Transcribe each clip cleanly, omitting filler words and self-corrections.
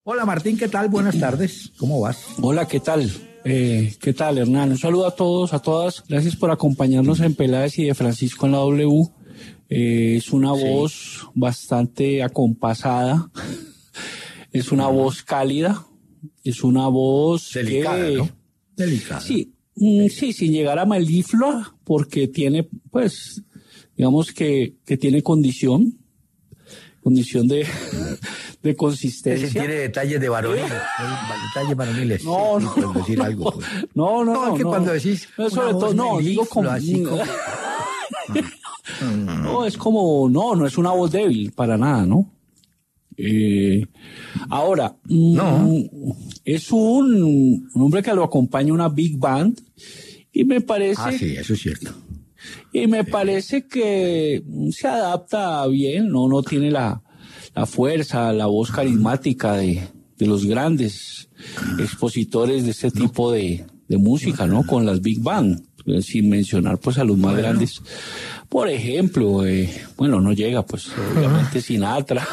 Hola Martín, ¿qué tal? Buenas tardes, ¿cómo vas? Hola, ¿qué tal? ¿Qué tal, Hernán? Un saludo a todos, a todas. Gracias por acompañarnos en Peláez y de Francisco en la W. Es una voz bastante acompasada, es una voz cálida, es una voz delicada, ¿no? Delicada. Sí, sí, sin llegar a meliflua, porque tiene, pues, digamos que tiene condición de consistencia. Ese tiene detalles de varonil, detalles varoniles. No, sí, no, puedes decir algo, pues. No, es que cuando decís sobre todo, no, digo como, así como... No, es como, no es una voz débil, para nada, ¿no? Ahora, es un hombre que lo acompaña una big band, y me parece... Ah, sí, eso es cierto. Y me parece que se adapta bien, no tiene la fuerza, la voz carismática de los grandes expositores de este tipo de música, ¿no? Con las big band, sin mencionar pues a los más grandes. Por ejemplo, no llega pues obviamente Sinatra.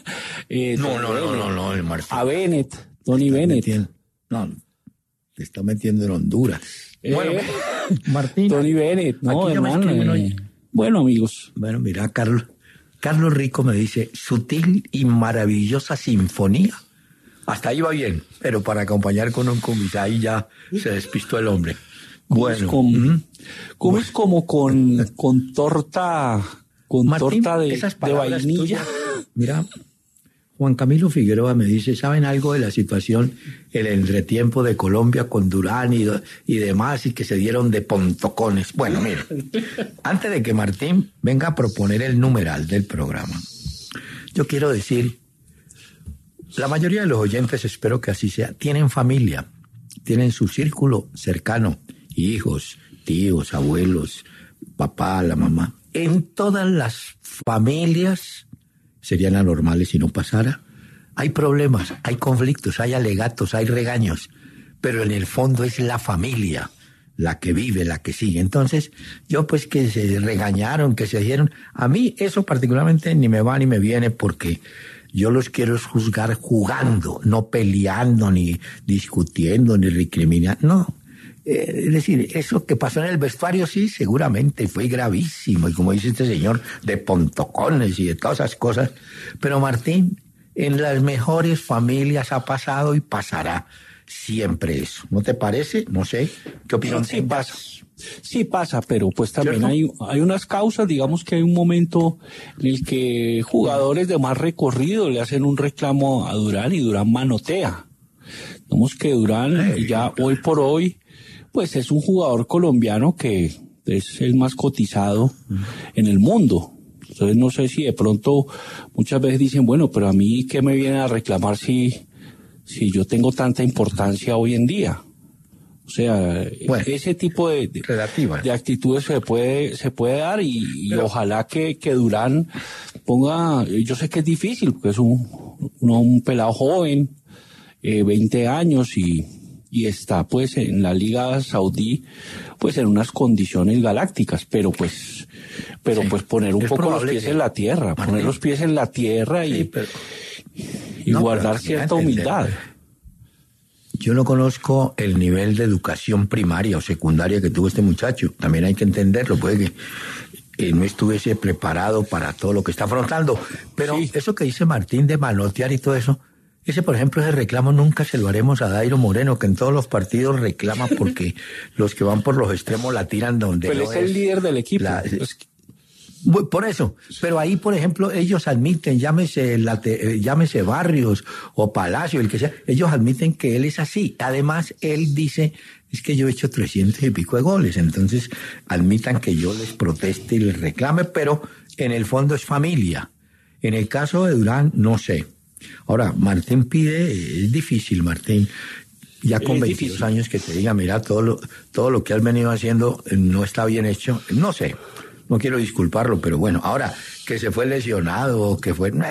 No, el Martín. A Bennett, Tony Bennett. No, te está metiendo en Honduras. Bueno, Martín. Tony Bennett, no, hermano. Bueno, amigos. Bueno, mira, Carlos Rico me dice, sutil y maravillosa sinfonía. Hasta ahí va bien, pero para acompañar con un cumbis, ahí ya se despistó el hombre. Bueno. Es como con torta, Martín, torta de vainilla. Tuyas, mira, Juan Camilo Figueroa me dice, ¿saben algo de la situación, el entretiempo de Colombia con Durán y demás, y que se dieron de pontocones? Bueno, mire, antes de que Martín venga a proponer el numeral del programa, yo quiero decir, la mayoría de los oyentes, espero que así sea, tienen familia, tienen su círculo cercano, hijos, tíos, abuelos, papá, la mamá. En todas las familias serían anormales si no pasara. Hay problemas, hay conflictos, hay alegatos, hay regaños, pero en el fondo es la familia la que vive, la que sigue. Entonces, yo pues que se regañaron, que se dijeron, a mí eso particularmente ni me va ni me viene, porque yo los quiero juzgar jugando, no peleando, ni discutiendo, ni recriminando, no. Es decir, eso que pasó en el vestuario sí, seguramente fue gravísimo, y como dice este señor, de pontocones y de todas esas cosas, pero Martín, en las mejores familias ha pasado y pasará siempre eso, ¿no te parece? No sé, ¿qué opinión tengas? Sí pasa, pero pues también hay unas causas, digamos que hay un momento en el que jugadores de más recorrido le hacen un reclamo a Durán y Durán manotea. Digamos que Durán ya hoy por hoy pues es un jugador colombiano que es el más cotizado en el mundo. Entonces no sé si de pronto muchas veces dicen, bueno, pero a mí ¿qué me vienen a reclamar si yo tengo tanta importancia hoy en día? O sea, ese tipo de actitudes se puede dar y ojalá que Durán ponga, yo sé que es difícil porque es un pelado joven, 20 años y está pues en la Liga Saudí pues en unas condiciones galácticas, pero pues poner un poco los pies en la tierra, Martín, poner los pies en la tierra y guardar cierta humildad. Yo no conozco el nivel de educación primaria o secundaria que tuvo este muchacho, también hay que entenderlo, puede que no estuviese preparado para todo lo que está afrontando, pero eso que dice Martín de manotear y todo eso, ese, por ejemplo, ese reclamo nunca se lo haremos a Dairo Moreno, que en todos los partidos reclama porque los que van por los extremos la tiran donde pero no es el líder del equipo. Por eso, pero ahí, por ejemplo, ellos admiten, llámese Barrios o Palacio, el que sea, ellos admiten que él es así. Además, él dice, es que yo he hecho 300 y pico de goles, entonces admitan que yo les proteste y les reclame, pero en el fondo es familia. En el caso de Durán, no sé. Ahora, Martín pide, es difícil, Martín, ya con 22 años que te diga, mira, todo lo que has venido haciendo no está bien hecho, no sé, no quiero disculparlo, pero bueno, ahora, que se fue lesionado o que fue,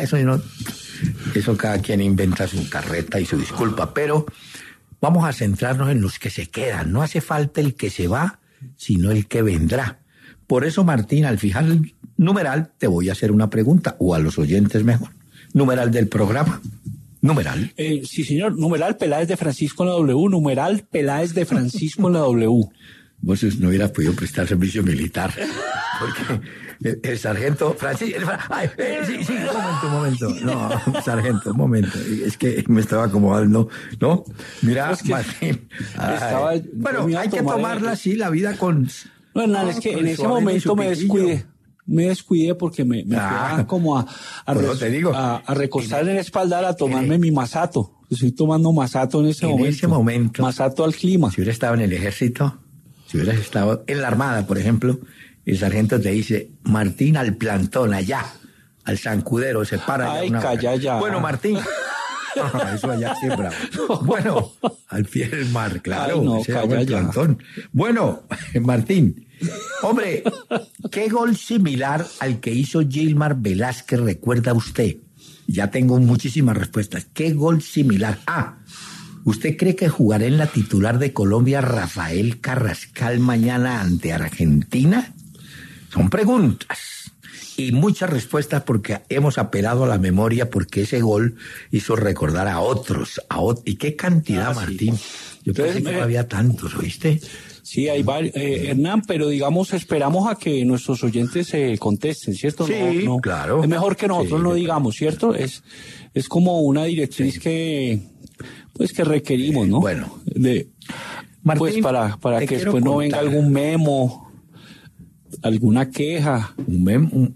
eso cada quien inventa su carreta y su disculpa, pero vamos a centrarnos en los que se quedan, no hace falta el que se va, sino el que vendrá. Por eso, Martín, al fijar el numeral, te voy a hacer una pregunta, o a los oyentes mejor. Numeral del programa. Numeral. Sí, señor. Numeral Peláez de Francisco en la W. Numeral Peláez de Francisco en la W. Vos no hubieras podido prestar servicio militar. Porque el sargento Francisco... Sí, un momento. No, sargento, un momento. Es que me estaba acomodando, ¿no? Mira, es que Martín. Bueno, hay que tomarla así, la vida con... No, es que en ese momento me descuidé porque me fui como a recostar en el espaldar a tomarme mi masato. Estoy tomando masato en ese momento. Masato al clima. Si hubiera estado en el ejército, si hubieras estado en la armada, por ejemplo, el sargento te dice, Martín, al plantón, allá, al zancudero, se para. Ay, calla ya. Bueno, Martín. Eso allá sí, bravo. Bueno, al pie del mar, claro. Ay, no, calla el plantón. Bueno, Martín. Hombre, ¿qué gol similar al que hizo Gilmar Velázquez recuerda usted? Ya tengo muchísimas respuestas. ¿Qué gol similar? ¿Usted cree que jugará en la titular de Colombia Rafael Carrascal mañana ante Argentina? Son preguntas y muchas respuestas porque hemos apelado a la memoria porque ese gol hizo recordar a otros. ¿Y qué cantidad, Martín? Sí. Yo pensé que no había tantos, ¿oíste? Sí, hay varios, Hernán, pero digamos, esperamos a que nuestros oyentes contesten, ¿cierto? Sí, no, claro. Es mejor que nosotros lo digamos, ¿cierto? Es como una directriz que requerimos, ¿no? Bueno. Martín, pues para que después no venga algún memo, alguna queja. Un meme.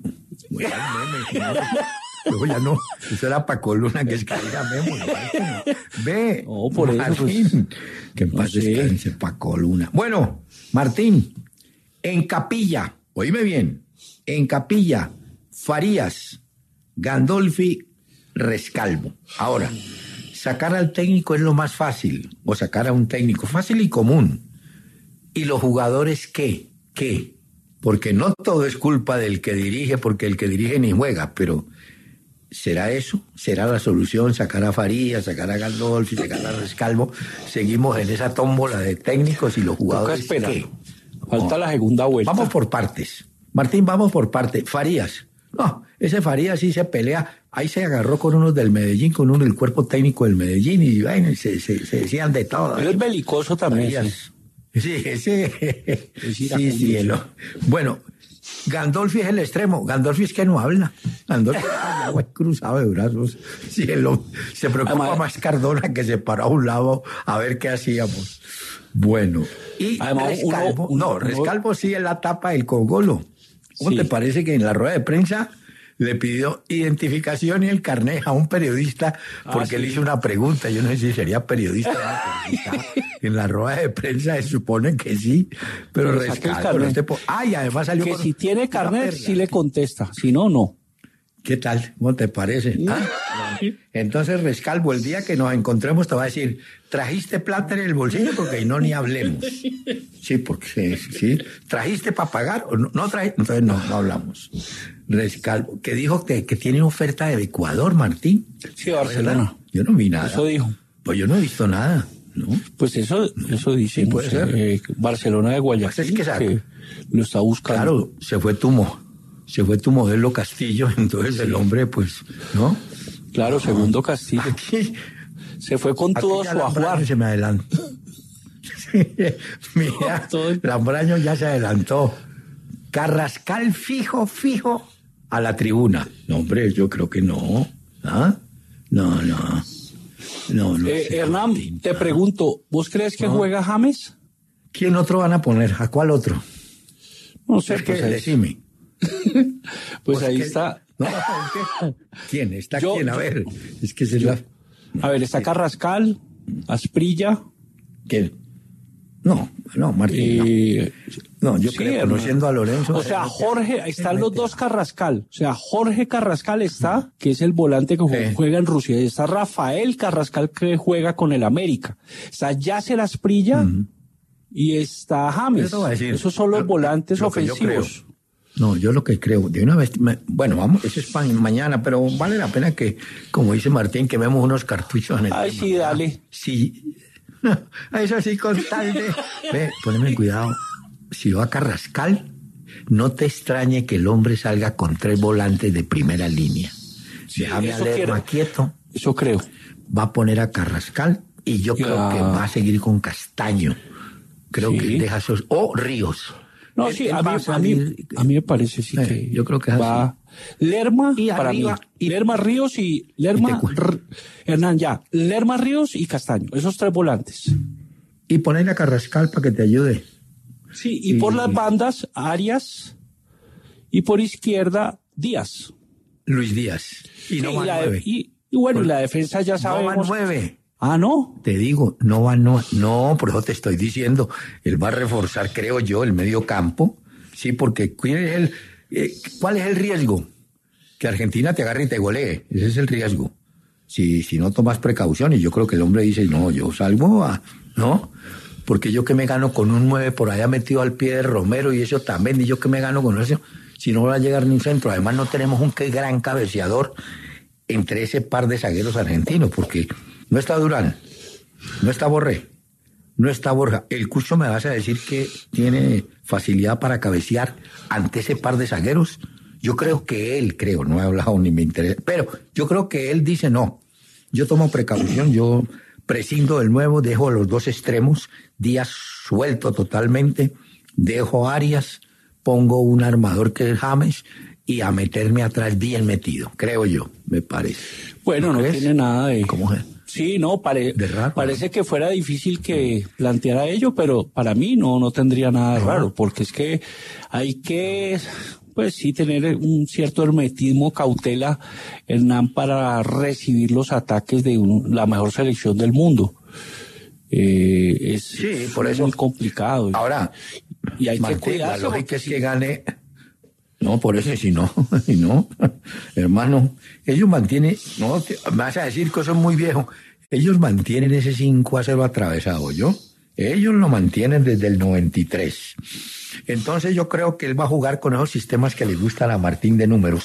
Luego ya no, eso era Paco Luna que escribía memo. Ve, por Martín, eso, que en paz descanse Paco Luna. Bueno, Martín, en Capilla, oíme bien, en Capilla, Farías, Gandolfi, Rescalvo. Ahora, sacar al técnico es lo más fácil, o sacar a un técnico, fácil y común. ¿Y los jugadores qué? Porque no todo es culpa del que dirige, porque el que dirige ni juega, pero... ¿será eso? ¿Será la solución sacar a Farías, sacar a Gandolfi, sacar a Rescalvo? Seguimos en esa tómbola de técnicos y los jugadores. ¿Qué? Falta la segunda vuelta. Vamos por partes. Martín, vamos por partes. Farías. No, ese Farías sí se pelea. Ahí se agarró con unos del Medellín, con uno del cuerpo técnico del Medellín y bueno, se decían de todo. Él es belicoso también. Farías. Sí, cielo. Bueno, Gandolfi es el extremo. Gandolfi es que no habla. Gandolfi es cruzado de brazos. Sí, se preocupa más Cardona que se paró a un lado a ver qué hacíamos. Bueno, y además, Rescalvo sí en la tapa del Cogolo. ¿Cómo te parece que en la rueda de prensa le pidió identificación y el carnet a un periodista porque él hizo una pregunta? Yo no sé si sería periodista o periodista. En la rueda de prensa se supone que sí, pero Rescalvo. Y además salió que si tiene carnet sí le contesta, si no, no. ¿Qué tal? ¿Cómo te parece? Entonces Rescalvo, el día que nos encontremos te va a decir, ¿trajiste plata en el bolsillo? Porque no ni hablemos. Sí, porque sí. ¿Trajiste para pagar? ¿O no trajiste? Entonces no hablamos. Rescalvo, que dijo que tiene oferta de Ecuador, Martín. Sí, Barcelona. Yo no vi nada. Eso dijo. Pues yo no he visto nada, ¿no? Pues eso dice. Sí, puede ser. Barcelona de Guayaquil. Pues es que lo está buscando. Claro, se fue tu modelo Castillo, entonces el hombre, pues, ¿no? Claro, segundo Castillo. Aquí, se fue con todo su ajuar. Se me adelantó. Mira, Lambraño ya se adelantó. Carrascal fijo a la tribuna. No, hombre, yo creo que no. ¿Ah? No. Hernán, te pregunto, ¿vos crees que juega James? ¿Quién otro van a poner? ¿A cuál otro? No sé, pues decime. Pues ahí está. No, ¿quién? ¿Está quién? A ver, es que A ver, está Carrascal, Asprilla. ¿Quién? No, Martín. No, yo creo, conociendo a Lorenzo. O sea, Jorge, están los dos Carrascal. O sea, Jorge Carrascal está, que es el volante que juega en Rusia. Está Rafael Carrascal, que juega con el América. Está Yasser Asprilla y está James. Esos son los volantes ofensivos. No, yo lo que creo, de una vez, bueno, vamos, eso es para mañana, pero vale la pena que, como dice Martín, que vemos unos cartuchos en el tema. Sí, dale. Sí, eso sí, con tal de... Poneme cuidado, si va a Carrascal, no te extrañe que el hombre salga con 3 volantes de primera línea. Sí, déjame a Lerma quieto. Eso creo. Va a poner a Carrascal y yo creo que va a seguir con Castaño. Creo que deja esos... O Ríos. No, sí, a mí me parece que yo creo que es va así. Lerma Y para arriba, mí. Lerma, Ríos y Hernán, Lerma, Ríos y Castaño. Esos 3 volantes. Y poner a Carrascal para que te ayude. Sí, y por las bandas, Arias, y por izquierda, Díaz. Luis Díaz. Y no va 9. Y bueno, y la defensa ya sabemos. No va 9. Ah, ¿no? Te digo, no, por eso te estoy diciendo, él va a reforzar, creo yo, el medio campo, sí, porque ¿cuál es el riesgo? Que Argentina te agarre y te golee, ese es el riesgo. Si no tomas precauciones, yo creo que el hombre dice, no, yo salgo ¿no? Porque yo que me gano con un 9 por allá metido al pie de Romero y eso también, y yo que me gano con eso, si no va a llegar ni un centro, además no tenemos un gran cabeceador entre ese par de zagueros argentinos, porque no está Durán, no está Borré, no está Borja. El Cucho me vas a decir que tiene facilidad para cabecear ante ese par de zagueros. Yo creo que él, no he hablado ni me interesa, pero yo creo que él dice no. Yo tomo precaución, yo prescindo del nuevo, dejo los 2 extremos, Díaz suelto totalmente, dejo Arias, pongo un armador que es James y a meterme atrás bien metido, creo yo, me parece. Bueno, no tiene nada de... ¿Cómo es? Sí, no, de raro, parece que fuera difícil que planteara ello, pero para mí no tendría nada de raro, porque es que hay que, pues sí, tener un cierto hermetismo, cautela, Hernán, para recibir los ataques de la mejor selección del mundo. Sí, por eso muy complicado. Ahora, y hay Martín, que cuidarse. La lógica es que gane. No, por eso, si no, hermano, ellos mantienen, no, me vas a decir que eso es muy viejo, ellos mantienen ese 5-0 atravesado, ¿yo? Ellos lo mantienen desde el 93. Entonces yo creo que él va a jugar con esos sistemas que le gustan a Martín de números,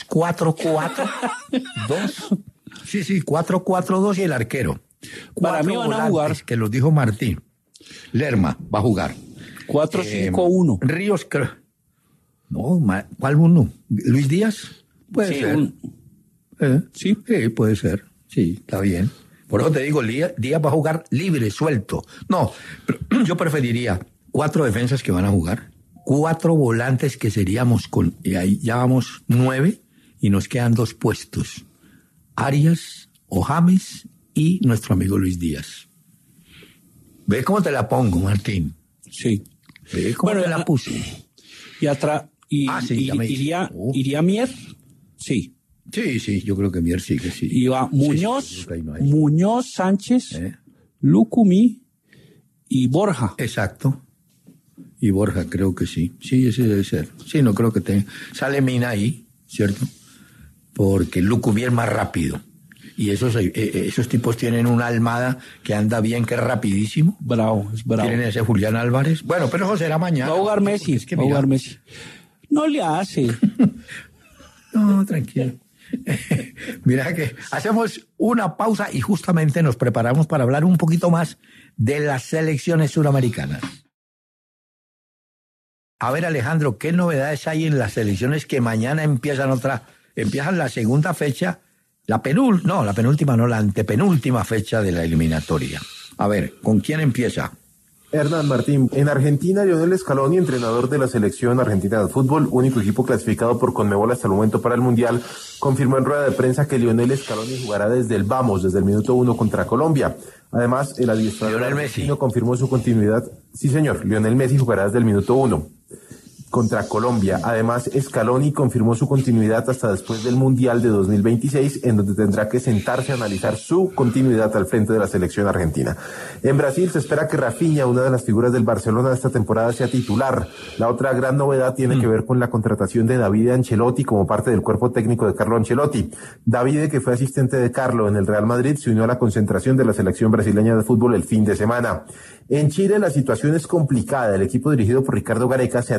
4-4-2, sí, 4-4-2 y el arquero. Para mí van a jugar. Que los dijo Martín. Lerma va a jugar. 4-5-1. Ríos, creo. No, ¿cuál uno? ¿Luis Díaz? Puede ser. Sí, puede ser. Sí, está bien. Por eso te digo, Díaz va a jugar libre, suelto. No, pero yo preferiría 4 defensas que van a jugar, 4 volantes que seríamos y ahí ya vamos 9 y nos quedan 2 puestos. Arias o James y nuestro amigo Luis Díaz. ¿Ves cómo te la pongo, Martín? Sí. ¿Ves cómo te la puse? Y atrás... iría Mier, sí. Sí, yo creo que Mier sí que sí. Iba Muñoz, Sánchez, Lucumí y Borja. Exacto. Y Borja, creo que sí. Sí, ese debe ser. Sí, no creo que sale Mina ahí, ¿cierto? Porque Lucumí es más rápido. Y esos tipos tienen una almada que anda bien, que es rapidísimo. Bravo. Tienen ese Julián Álvarez. Bueno, pero eso será mañana. Va a jugar Messi. No le hace. No, tranquilo. Mira que hacemos una pausa y justamente nos preparamos para hablar un poquito más de las selecciones suramericanas. A ver, Alejandro, ¿qué novedades hay en las selecciones que mañana empiezan la segunda fecha? La penúltima, la antepenúltima fecha de la eliminatoria. A ver, ¿con quién empieza? Hernán Martín, en Argentina, Lionel Scaloni, entrenador de la selección argentina de fútbol, único equipo clasificado por Conmebol hasta el momento para el Mundial, confirmó en rueda de prensa que Lionel Scaloni jugará desde el minuto 1 contra Colombia. Además, el adiestrador argentino confirmó su continuidad. Sí, señor, Lionel Messi jugará desde el minuto 1 contra Colombia. Además, Scaloni confirmó su continuidad hasta después del Mundial de 2026, en donde tendrá que sentarse a analizar su continuidad al frente de la selección argentina. En Brasil se espera que Rafinha, una de las figuras del Barcelona de esta temporada, sea titular. La otra gran novedad tiene que ver con la contratación de Davide Ancelotti como parte del cuerpo técnico de Carlo Ancelotti. Davide, que fue asistente de Carlo en el Real Madrid, se unió a la concentración de la selección brasileña de fútbol el fin de semana. En Chile la situación es complicada. El equipo dirigido por Ricardo Gareca se atiene a un milagro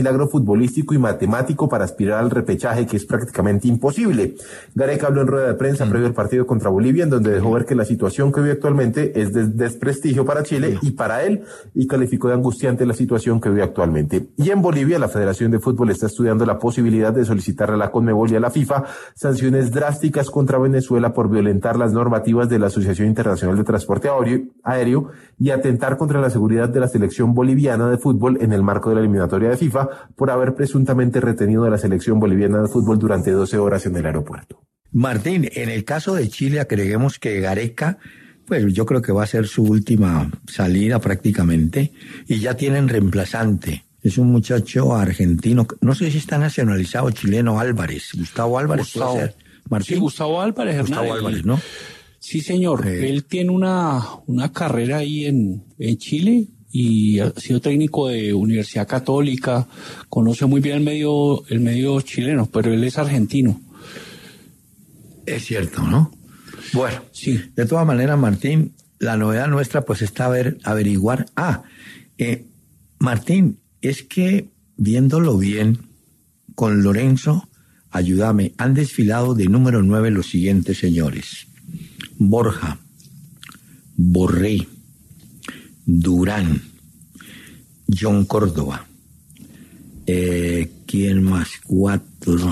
milagro futbolístico y matemático para aspirar al repechaje, que es prácticamente imposible. Gareca habló en rueda de prensa previo al partido contra Bolivia, en donde dejó ver que la situación que vive actualmente es de desprestigio para Chile y para él, y calificó de angustiante la situación que vive actualmente. Y en Bolivia, la Federación de Fútbol está estudiando la posibilidad de solicitar a la Conmebol y a la FIFA sanciones drásticas contra Venezuela por violentar las normativas de la Asociación Internacional de Transporte Aéreo y atentar contra la seguridad de la selección boliviana de fútbol en el marco de la eliminatoria de FIFA por haber presuntamente retenido a la selección boliviana de fútbol durante 12 horas en el aeropuerto. Martín, en el caso de Chile, agreguemos que Gareca, pues yo creo que va a ser su última salida prácticamente, y ya tienen reemplazante. Es un muchacho argentino, no sé si está nacionalizado chileno, Álvarez, Gustavo Álvarez. Gustavo, Martín. Sí, Gustavo Álvarez. Gustavo Álvarez, ¿no? Sí, señor. Él tiene una carrera ahí en Chile y ha sido técnico de Universidad Católica, conoce muy bien el medio chileno, pero él es argentino. Es cierto, ¿no? Bueno, sí. De todas maneras, Martín, la novedad nuestra pues está averiguar. Martín, es que viéndolo bien, con Lorenzo, ayúdame, han desfilado de número 9 los siguientes señores: Borja, Borré, Durán, John Córdoba. ¿Quién más? Cuatro.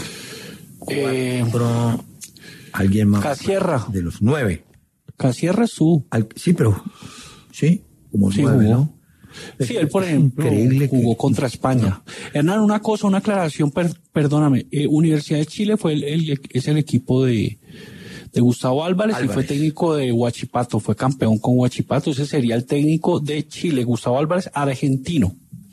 ¿Alguien más? Casierra. De los 9. Casierra es su. Sí, pero. Sí, como sí, 9, jugó. ¿no? Sí, él, por ejemplo, jugó contra España. Hernán, una aclaración, perdóname. Universidad de Chile es el equipo de Gustavo Álvarez y fue técnico de Huachipato, fue campeón con Huachipato. Ese sería el técnico de Chile, Gustavo Álvarez, argentino.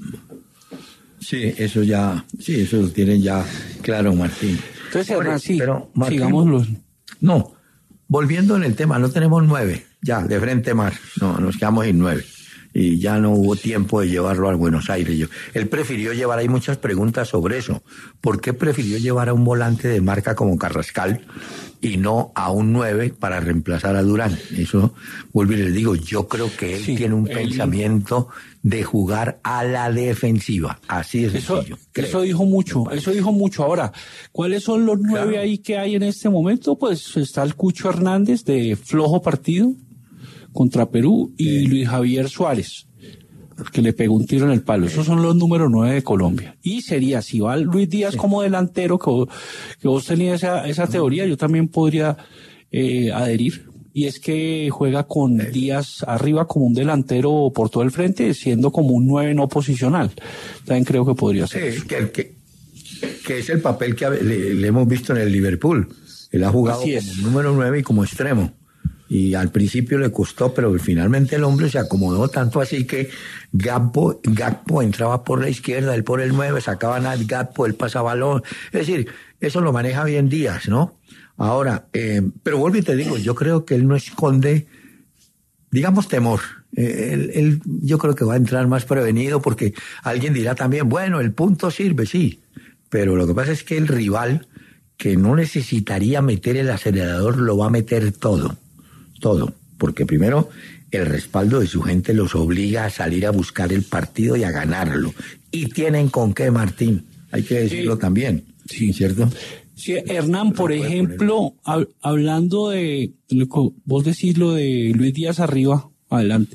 Sí, eso lo tienen ya claro, Martín. Entonces, Hernán, sí, pero Martín, sigámoslo. No, volviendo en el tema, no tenemos 9, ya, de frente mar, no, nos quedamos en 9. Y ya no hubo tiempo de llevarlo a Buenos Aires. Él prefirió llevar, hay muchas preguntas sobre eso. ¿Por qué prefirió llevar a un volante de marca como Carrascal y no a un 9 para reemplazar a Durán? Eso, vuelvo y les digo, yo creo que él tiene un pensamiento de jugar a la defensiva. Así es sencillo. Eso dijo mucho. Ahora, ¿cuáles son los 9 ahí que hay en este momento? Pues está el Cucho Hernández de flojo partido contra Perú y Luis Javier Suárez, que le pegó un tiro en el palo. Esos son los número 9 de Colombia. Y sería, si va Luis Díaz como delantero, que vos tenías esa teoría, yo también podría adherir. Y es que juega con Díaz arriba como un delantero por todo el frente, siendo como un 9 no posicional. También creo que podría ser. Sí, que es el papel que le hemos visto en el Liverpool. Él ha jugado como número 9 y como extremo. Y al principio le costó, pero finalmente el hombre se acomodó tanto así que Gakpo entraba por la izquierda, él por el 9, sacaban al Gakpo, él pasaba balón. Es decir, eso lo maneja bien Díaz, ¿no? Ahora, pero vuelvo y te digo, yo creo que él no esconde, digamos, temor. Él yo creo que va a entrar más prevenido porque alguien dirá también, bueno, el punto sirve, sí. Pero lo que pasa es que el rival, que no necesitaría meter el acelerador, lo va a meter todo, porque primero el respaldo de su gente los obliga a salir a buscar el partido y a ganarlo. Y tienen con qué, Martín, hay que decirlo también, sí, ¿cierto? Sí, Hernán, por ejemplo, hablando de, vos decís lo de Luis Díaz arriba, adelante,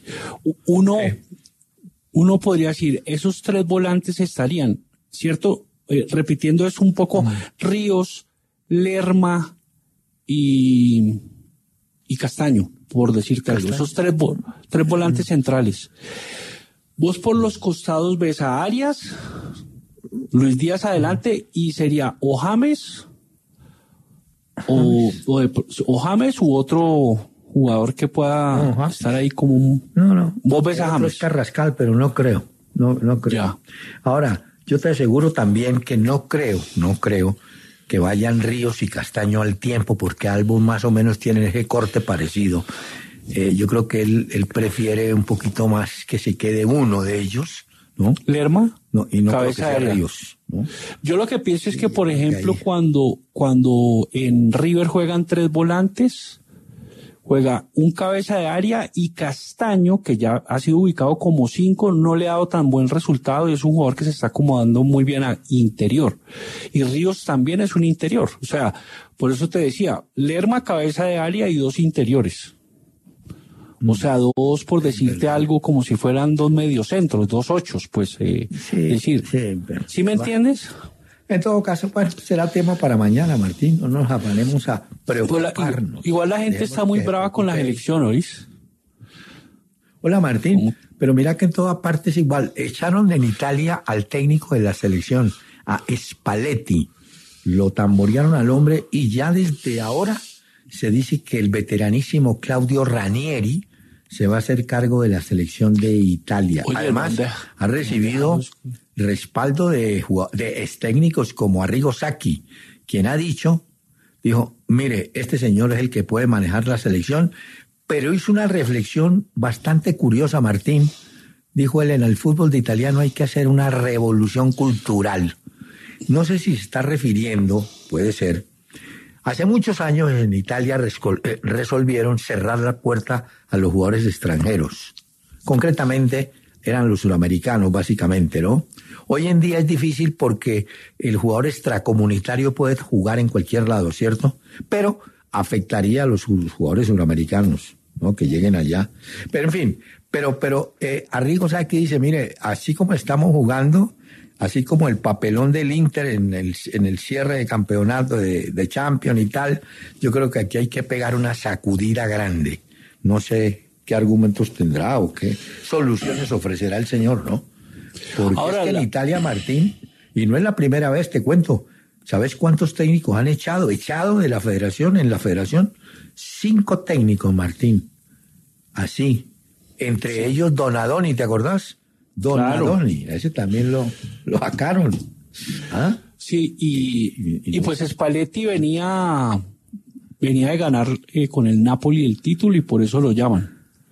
uno podría decir, esos 3 volantes estarían, ¿cierto? Repitiendo eso un poco, Ríos, Lerma y Castaño, por decirte algo. Esos 3 volantes centrales. Vos por los costados ves a Arias, Luis Díaz adelante y sería o James o James u otro jugador que pueda estar ahí como un... No. Vos ves a James. Es Carrascal, pero no creo. No creo. Ya. Ahora, yo te aseguro también que no creo que vayan Ríos y Castaño al tiempo, porque ambos más o menos tienen ese corte parecido. Yo creo que él prefiere un poquito más que se quede uno de ellos, ¿no? ¿Lerma? No, y no cabeza creo que sea Ríos, ¿no? Yo lo que pienso es que, por ejemplo, cuando en River juegan 3 volantes, juega un cabeza de área y Castaño, que ya ha sido ubicado como 5, no le ha dado tan buen resultado y es un jugador que se está acomodando muy bien a interior. Y Ríos también es un interior. O sea, por eso te decía, Lerma cabeza de área y 2 interiores. O sea, 2, por decirte algo, como si fueran 2 mediocentros, 2 ochos, pues, sí, decir. ¿Sí me entiendes? En todo caso, pues, será tema para mañana, Martín. No nos afanemos a preocuparnos. Igual la gente está muy brava con las elecciones, ¿oís? Hola, Martín. Pero mira que en todas partes igual. Echaron en Italia al técnico de la selección, a Spalletti. Lo tamborearon al hombre y ya desde ahora se dice que el veteranísimo Claudio Ranieri se va a hacer cargo de la selección de Italia. Oye, además, ha recibido respaldo de técnicos como Arrigo Sacchi, quien dijo, mire, este señor es el que puede manejar la selección, pero hizo una reflexión bastante curiosa, Martín. Dijo él, en el fútbol de italiano hay que hacer una revolución cultural. No sé si se está refiriendo, puede ser. Hace muchos años en Italia resolvieron cerrar la puerta a los jugadores extranjeros. Concretamente, eran los suramericanos, básicamente, ¿no? Hoy en día es difícil porque el jugador extracomunitario puede jugar en cualquier lado, ¿cierto? Pero afectaría a los jugadores suramericanos, ¿no? Que lleguen allá. Pero en fin, Arrigo Sacchi dice, mire, así como estamos jugando, así como el papelón del Inter en el cierre de campeonato de Champions y tal, yo creo que aquí hay que pegar una sacudida grande. No sé qué argumentos tendrá o qué soluciones ofrecerá el señor, ¿no? Porque ahora es que en Italia, Martín, y no es la primera vez, te cuento, ¿sabes cuántos técnicos han echado de la federación? En la federación, 5 técnicos, Martín. Así. Entre ellos Donadoni, ¿te acordás? Donadoni, claro. Ese también lo sacaron. ¿Ah? Sí, y pues Spalletti venía de ganar con el Napoli el título y por eso lo llaman.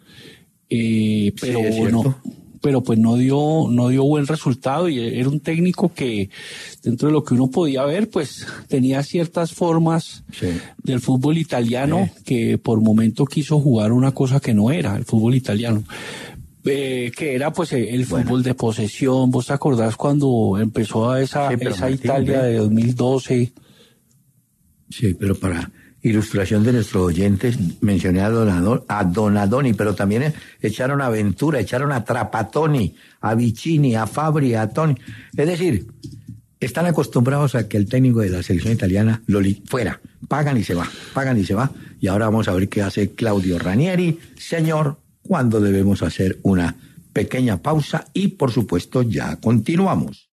Pero pues no dio buen resultado y era un técnico que dentro de lo que uno podía ver pues tenía ciertas formas del fútbol italiano que por momento quiso jugar una cosa que no era el fútbol italiano. Que era pues el fútbol de posesión. ¿Vos te acordás cuando empezó esa Martín, Italia de 2012? Sí, pero para ilustración de nuestros oyentes mencioné a Donadoni, pero también echaron a Ventura, echaron a Trapattoni, a Vicini, a Fabri, a Toni. Es decir, están acostumbrados a que el técnico de la selección italiana fuera, pagan y se va. Y ahora vamos a ver qué hace Claudio Ranieri, señor, cuando debemos hacer una pequeña pausa y, por supuesto, ya continuamos.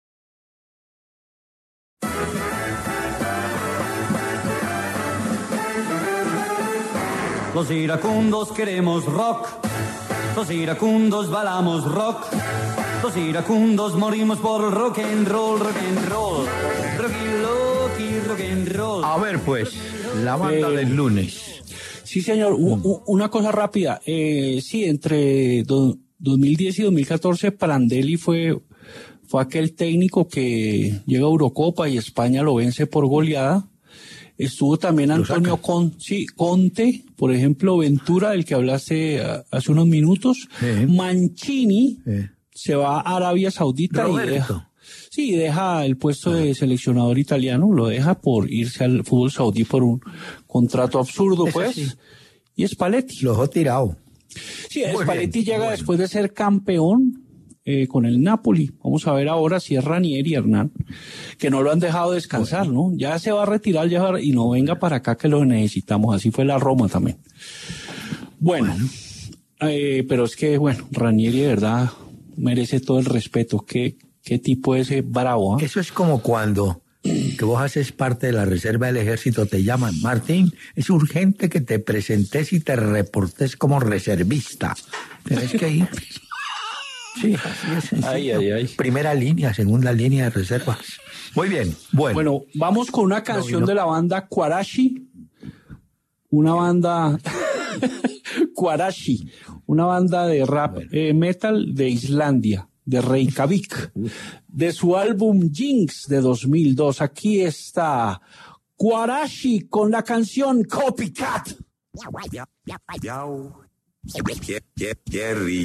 Los iracundos queremos rock, los iracundos bailamos rock, los iracundos morimos por el rock and roll, rock and roll, rock and roll. A ver, pues, la banda del lunes. Sí, señor. Una cosa rápida. Sí, entre 2010 y 2014, Prandelli fue aquel técnico que llega a Eurocopa y España lo vence por goleada. Estuvo también Antonio Conte, por ejemplo, Ventura, del que hablaste hace unos minutos. Mancini se va a Arabia Saudita y deja el puesto de seleccionador italiano, lo deja por irse al fútbol saudí por un contrato absurdo, pues. Sí. Y Spalletti. Lo dejó tirado. Sí, Spalletti llega después de ser campeón con el Napoli. Vamos a ver ahora si es Ranieri, Hernán, que no lo han dejado descansar, ¿no? Ya se va a retirar y no venga para acá que lo necesitamos. Así fue la Roma también. Bueno. Pero es que, Ranieri de verdad merece todo el respeto. ¿Qué tipo ese bravo? Eso es como cuando que vos haces parte de la reserva del ejército, te llaman, Martín, es urgente que te presentes y te reportes como reservista. Tenés que ir. Sí, así es. Ay. Primera línea, segunda línea de reservas. Muy bien, bueno, vamos con una canción de la banda Quarashi. Una banda Quarashi, una banda de rap metal de Islandia, de Reykjavik, de su álbum Jinx de 2002. Aquí está Quarashi con la canción Copycat. Jerry.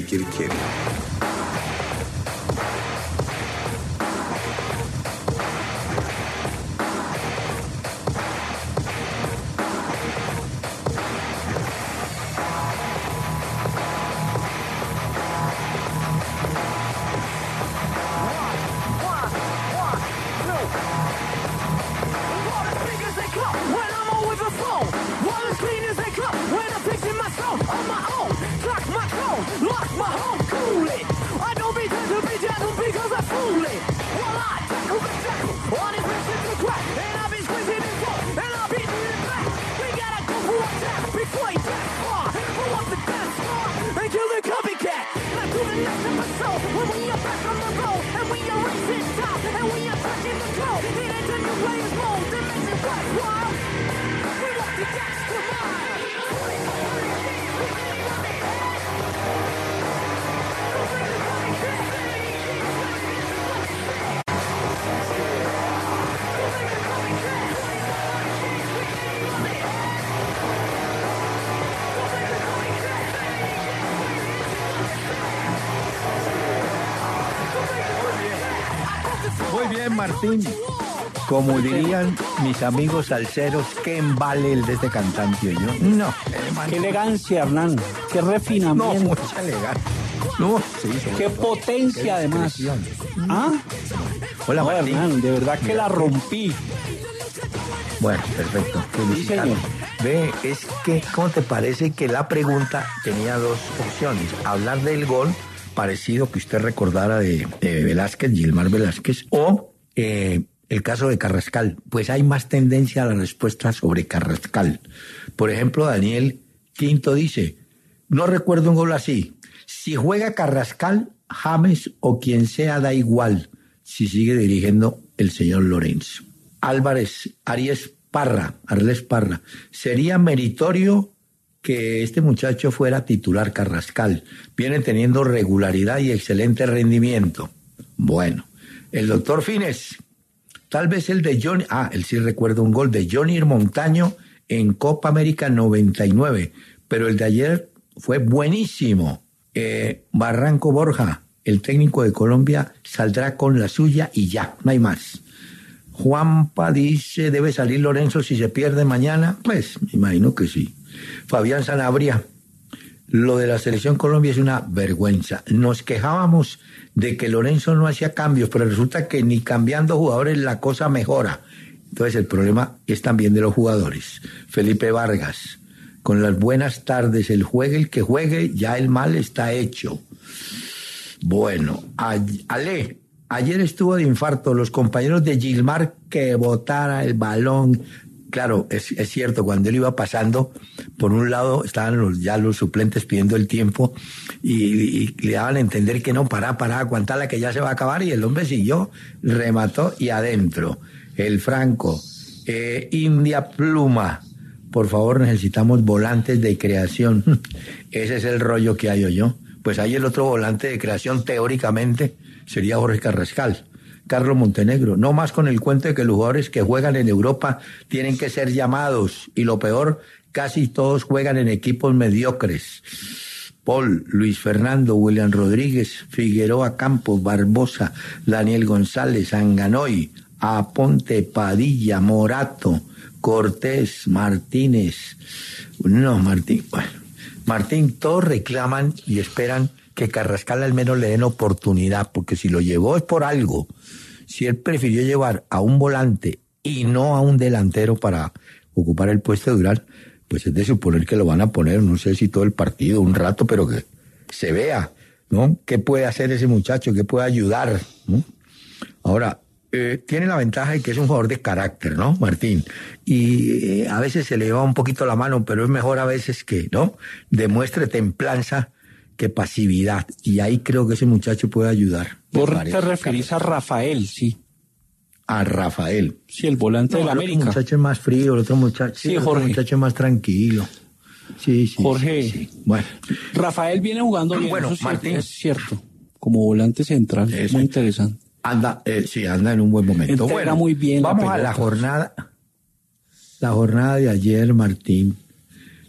Muy bien, Martín. Como dirían mis amigos salseros, qué embale el de este cantante, yo. No, qué elegancia, Hernán. Qué refinamiento. No, mucha elegancia. No, sí, qué potencia, qué además. ¿Ah? Hola, no, Martín. Hernán, de verdad que la rompí. Bueno, perfecto. Sí, señor. Ve, es que, ¿cómo te parece que la pregunta tenía dos opciones? Hablar del gol parecido que usted recordara de Velázquez, Gilmar Velázquez, o el caso de Carrascal. Pues hay más tendencia a la respuesta sobre Carrascal. Por ejemplo, Daniel Quinto dice, no recuerdo un gol así. Si juega Carrascal, James o quien sea da igual si sigue dirigiendo el señor Lorenzo. Arles Parra, sería meritorio que este muchacho fuera titular Carrascal. Viene teniendo regularidad y excelente rendimiento. Bueno, el doctor Fines, tal vez el de Johnny, él sí recuerda un gol de Johnny Montaño en Copa América 99, pero el de ayer fue buenísimo. Barranco Borja, el técnico de Colombia, saldrá con la suya y ya, no hay más. Juanpa dice, ¿debe salir Lorenzo si se pierde mañana? Pues, me imagino que sí. Fabián Sanabria, lo de la selección Colombia es una vergüenza. Nos quejábamos de que Lorenzo no hacía cambios, pero resulta que ni cambiando jugadores la cosa mejora. Entonces el problema es también de los jugadores. Felipe Vargas, con las buenas tardes, el que juegue, ya el mal está hecho. Bueno, Ale, ayer estuvo de infarto, los compañeros de Gilmar que botara el balón. Claro, es cierto, cuando él iba pasando, por un lado estaban ya los suplentes pidiendo el tiempo y le daban a entender que no, para, aguantarla que ya se va a acabar, y el hombre siguió, remató y adentro. El Franco, India Pluma, por favor necesitamos volantes de creación. Ese es el rollo que hay yo. Pues hay el otro volante de creación, teóricamente, sería Jorge Carrascal. Carlos Montenegro, no más con el cuento de que los jugadores que juegan en Europa tienen que ser llamados, y lo peor, casi todos juegan en equipos mediocres. Paul, Luis Fernando, William Rodríguez, Figueroa Campos, Barbosa, Daniel González, Anganoy, Aponte, Padilla, Morato, Cortés, Martínez. No, Martín, todos reclaman y esperan que Carrascal al menos le den oportunidad, porque si lo llevó es por algo. Si él prefirió llevar a un volante y no a un delantero para ocupar el puesto de Durán, pues es de suponer que lo van a poner, no sé si todo el partido, un rato, pero que se vea, ¿no? ¿Qué puede hacer ese muchacho? ¿Qué puede ayudar? ¿No? Ahora, tiene la ventaja de que es un jugador de carácter, ¿no, Martín? Y a veces se le va un poquito la mano, pero es mejor a veces que, ¿no? Demuestre templanza que pasividad, y ahí creo que ese muchacho puede ayudar. ¿Por qué te referís a Rafael? Sí. A Rafael. Sí, el volante del América. El muchacho es más frío, el otro muchacho, sí, Jorge. El muchacho es más tranquilo. Sí. Jorge, sí. Bueno. Rafael viene jugando bien, bueno, eso Martín. Es cierto, como volante central, es muy interesante. Anda en un buen momento. Entrega bueno, muy bien. Vamos a la jornada de ayer, Martín.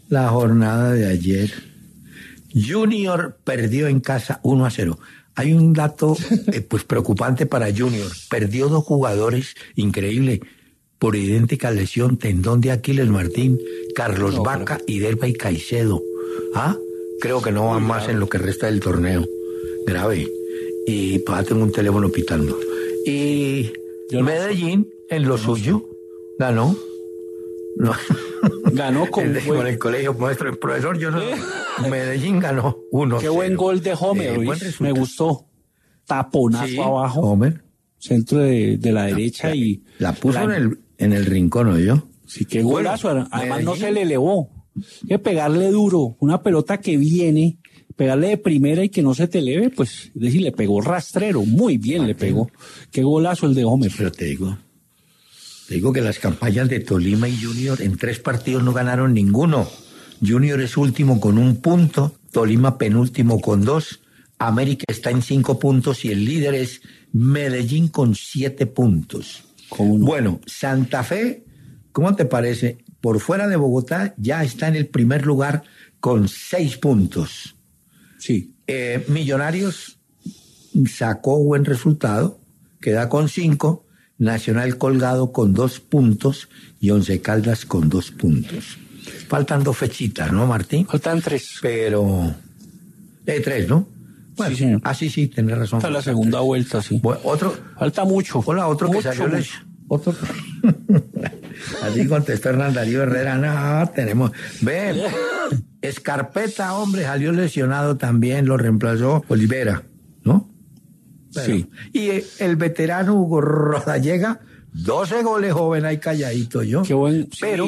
la jornada de ayer. Junior perdió en casa 1-0. Hay un dato pues preocupante para Junior. Perdió 2 jugadores, increíble, por idéntica lesión, tendón de Aquiles, Martín, Carlos Vaca y Delva y Caicedo. Creo que no van más en lo que resta del torneo. Grave. Y pues tengo un teléfono pitando. Y Medellín, en lo suyo, ganó. No. Ganó con el colegio nuestro, el profesor, yo no. Medellín ganó 1-0. Qué buen gol de Homer, me gustó. Taponazo abajo. Homer. Centro de la derecha y... La puso en el rincón, ¿o yo? Sí, qué golazo. Además Medellín no se le elevó. Hay que pegarle duro. Una pelota que viene, pegarle de primera y que no se te eleve, pues, es decir, le pegó rastrero. Muy bien le pegó. Qué golazo el de Homer. Pero te digo que las campañas de Tolima y Junior en 3 partidos no ganaron ninguno. Junior es último con 1 punto, Tolima penúltimo con 2, América está en 5 puntos y el líder es Medellín con 7 puntos. Bueno, Santa Fe, ¿cómo te parece? Por fuera de Bogotá ya está en el primer lugar con 6 puntos. Sí. Millonarios sacó buen resultado, queda con 5. Nacional colgado con 2 puntos y Once Caldas con 2 puntos. Faltan 2 fechitas, ¿no, Martín? Faltan 3. Pero... 3, ¿no? Bueno, sí, señor. Sí, tenés razón. Falta la segunda vuelta, sí. Bueno, otro... Falta mucho. Hola, otro mucho, que salió... Mucho. Otro... Así contestó Hernán Darío Herrera. No, tenemos... Ven, Escarpeta, hombre, salió lesionado también, lo reemplazó Olivera, ¿no? Pero, sí. Y el veterano Hugo Rodallega, 12 goles, joven, ahí calladito yo. Qué buen, pero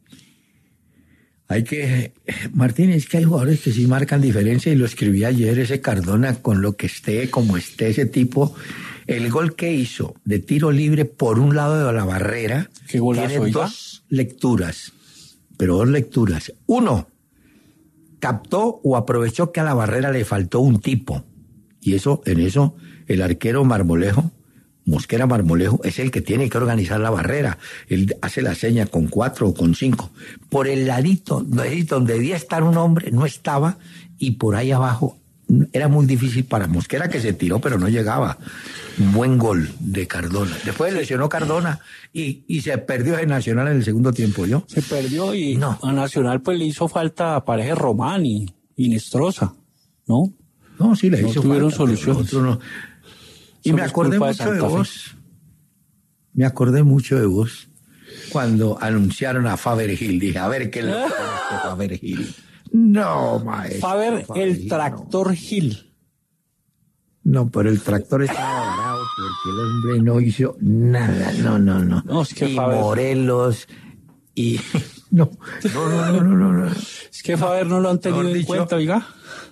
hay que, Martín, es que hay jugadores que sí marcan diferencia y lo escribí ayer, ese Cardona, con lo que esté, como esté ese tipo, el gol que hizo de tiro libre por un lado de la barrera, ¿qué golazo, tiene 2 lecturas, pero 2 lecturas. 1, captó o aprovechó que a la barrera le faltó un tipo, y en eso el arquero Marmolejo, Mosquera Marmolejo, es el que tiene que organizar la barrera. Él hace la seña con 4 o con 5. Por el ladito, donde debía estar un hombre, no estaba, y por ahí abajo era muy difícil para Mosquera, que se tiró, pero no llegaba. Un buen gol de Cardona. Después lesionó Cardona y se perdió en Nacional en el segundo tiempo, ¿yo? Se perdió y a Nacional pues le hizo falta a Pareja Román y Nestroza, ¿no? No, sí, le hizo falta. No tuvieron solución. Y me acordé mucho de vos cuando anunciaron a Faber Hill. Dije, a ver qué le pasa a Faber Hill. No, maestro. Faber el tractor Hill. No, pero el tractor estaba bravo porque el hombre no hizo nada. No, es que y Faber... Morelos y... No. Es que Faber no lo han tenido en cuenta, oiga.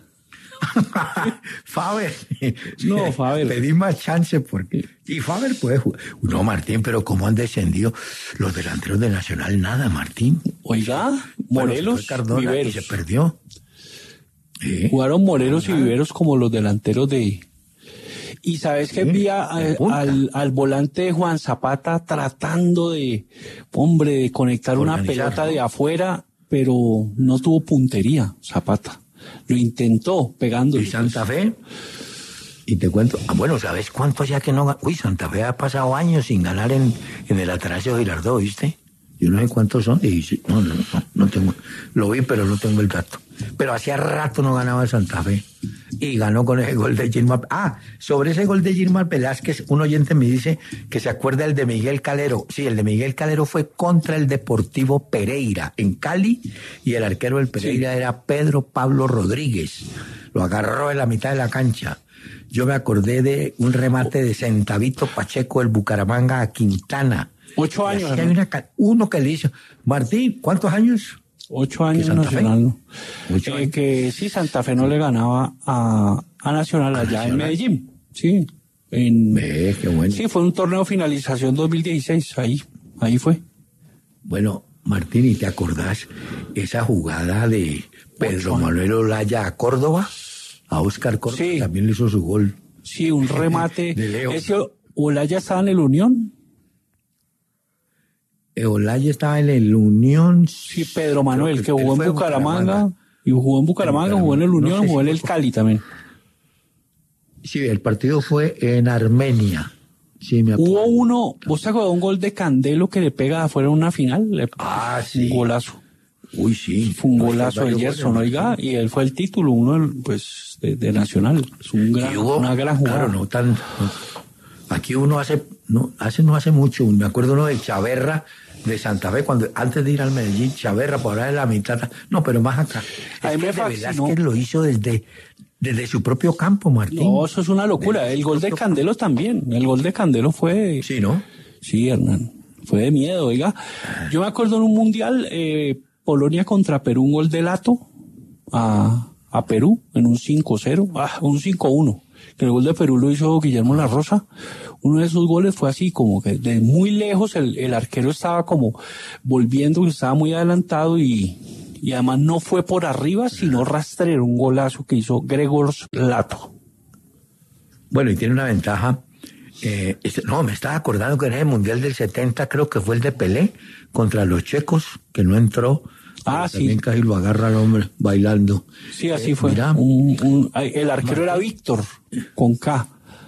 Faber. No, Faber. Pedí más chance porque... Y Faber puede jugar. No, Martín, pero ¿cómo han descendido los delanteros de Nacional? Nada, Martín. Oiga, Morelos, Cardona, Viveros. Y se perdió. Jugaron Morelos y Viveros como los delanteros de... Y sabes que vi al volante de Juan Zapata tratando de conectar una pelota de afuera, pero no tuvo puntería, Zapata. Lo intentó pegando. ¿Y Santa Fe? Y te cuento, bueno, ¿sabes cuánto ya que no? Uy, Santa Fe ha pasado años sin ganar en el Atanasio Girardot, ¿viste? Yo no sé cuántos son. Y no tengo. Lo vi, pero no tengo el dato. Pero hacía rato no ganaba Santa Fe. Y ganó con ese gol de Gilmar. Sobre ese gol de Gilmar Velázquez, un oyente me dice que se acuerda el de Miguel Calero. Sí, el de Miguel Calero fue contra el Deportivo Pereira en Cali, y el arquero del Pereira era Pedro Pablo Rodríguez. Lo agarró en la mitad de la cancha. Yo me acordé de un remate de Centavito Pacheco del Bucaramanga a Quintana. 8 años. Hay uno que le hizo. Martín, ¿cuántos años? 8 años Nacional, ¿no? Que sí, Santa Fe no le ganaba a Nacional allá en Medellín. Sí. Qué bueno. Sí, fue un torneo finalización 2016, ahí fue. Bueno, Martín, ¿y te acordás esa jugada de Pedro Manuel Olaya a Córdoba? A Oscar Córdoba, sí. También le hizo su gol. Sí, un remate. ¿Ese Olaya estaba en el Unión? Olaya estaba en el Unión. Sí, Pedro Manuel, que jugó en Bucaramanga. Y jugó en Bucaramanga, jugó en el Unión, no sé, jugó en el Cali también. Sí, el partido fue en Armenia. Sí, me Hubo uno, ¿vos te acordás de un gol de Candelo que le pega de afuera en una final? Sí. Un golazo. Uy, sí. Fue un golazo de Gerson, oiga, y él fue el título, uno pues de Nacional. Es un gran, una gran jugada. Claro, no tan. Aquí uno no hace mucho, me acuerdo uno de Chaverra de Santa Fe, cuando antes de ir al Medellín, Chaverra por ahí de la mitad, no, pero más acá. A mí me fascinó. Velázquez lo hizo desde su propio campo, Martín. No, eso es una locura. El gol de Candelo también. El gol de Candelo fue... Sí, ¿no? Sí, Hernán. Fue de miedo, oiga. Yo me acuerdo en un mundial, Polonia contra Perú, un gol de Lato a Perú en un 5-0, un 5-1. Que el gol de Perú lo hizo Guillermo La Rosa. Uno de esos goles fue así, como que de muy lejos el arquero estaba como volviendo, estaba muy adelantado y además no fue por arriba, sino rastrero, un golazo que hizo Gregor Lato. Bueno, y tiene una ventaja. Me estaba acordando que en el Mundial del 70, creo que fue el de Pelé, contra los checos, que no entró. Sí. También casi lo agarra el hombre bailando. Sí, así fue. Mira, el arquero era Víctor, con K.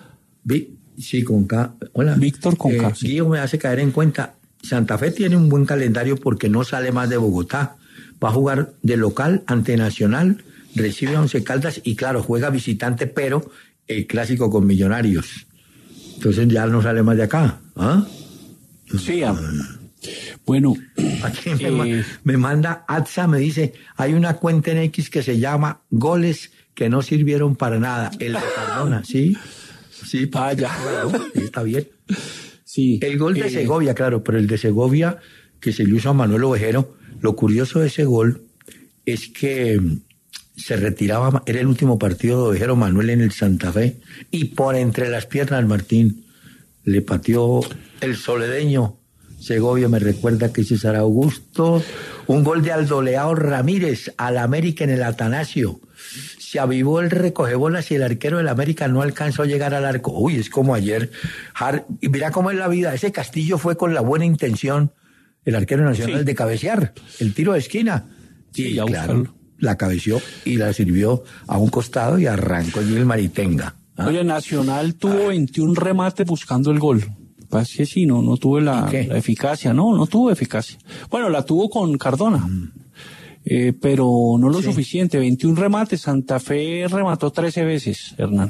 Sí, con K. Hola. Víctor con K. Sí. Guillo me hace caer en cuenta, Santa Fe tiene un buen calendario porque no sale más de Bogotá. Va a jugar de local ante Nacional, recibe a Once Caldas y claro, juega visitante, pero el clásico con Millonarios. Entonces ya no sale más de acá. ¿Ah? Sí, bueno. Aquí me manda Atza, me dice, hay una cuenta en X que se llama Goles que no sirvieron para nada. El de Cardona, ¿sí? Sí, ya. Sí, está bien. Sí. El gol de Segovia, claro, pero el de Segovia que se le hizo a Manuel Ovejero, lo curioso de ese gol es que se retiraba, era el último partido de Ovejero Manuel en el Santa Fe, y por entre las piernas Martín le pateó el soledeño. Segovia me recuerda que César Augusto, un gol de Aldoleao Ramírez al América en el Atanasio. Se avivó el recogebolas y el arquero del América no alcanzó a llegar al arco. Uy, es como ayer. Y mira cómo es la vida. Ese Castillo fue con la buena intención, el arquero nacional, de cabecear el tiro de esquina. Sí, y claro, la cabeció y la sirvió a un costado y arrancó allí el Maritenga. Oye, Nacional tuvo 21 remates buscando el gol. Parece que sí, no tuvo la eficacia. No tuvo eficacia. Bueno, la tuvo con Cardona. Pero no lo suficiente. 21 remates. Santa Fe remató 13 veces, Hernán.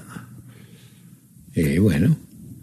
Bueno.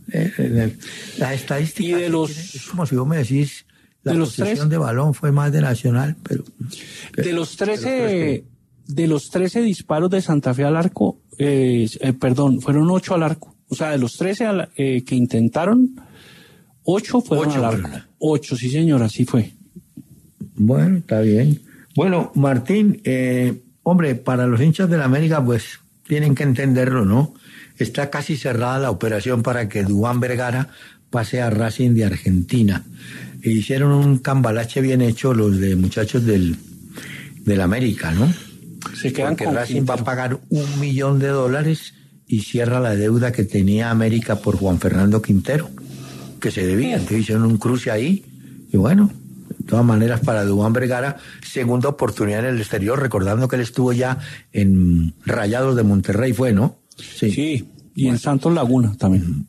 Las estadísticas. Y de los... Es como si vos me decís, la posesión de balón fue más de Nacional, pero... De los 13 disparos de Santa Fe al arco, fueron 8 al arco. O sea, de los 13 que intentaron, 8 fueron al arco. 8, sí señor, así fue. Bueno, está bien. Bueno, Martín, hombre, para los hinchas de la América, pues tienen que entenderlo, ¿no? Está casi cerrada la operación para que Duván Vergara pase a Racing de Argentina. E hicieron un cambalache bien hecho los de muchachos del América, ¿no? Se quedan porque Racing va a pagar $1 millón y cierra la deuda que tenía América por Juan Fernando Quintero, que se debía. Entonces hicieron un cruce ahí y bueno, de todas maneras para Duván Vergara, segunda oportunidad en el exterior, recordando que él estuvo ya en Rayados de Monterrey, fue, ¿no? Sí, y en Santos Laguna también.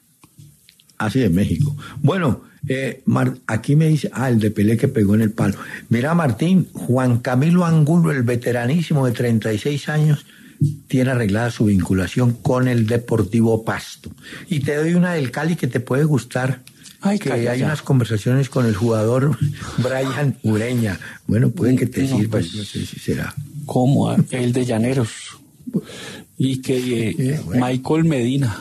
Así en México. Bueno, aquí me dice, el de Pelé que pegó en el palo. Mira, Martín, Juan Camilo Angulo, el veteranísimo de 36 años, tiene arreglada su vinculación con el Deportivo Pasto. Y te doy una del Cali que te puede gustar. Que hay unas conversaciones con el jugador Brian Ureña. Bueno, pueden que te sirva, no sé si será. ¿Cómo? El de Llaneros. Y que Michael Medina.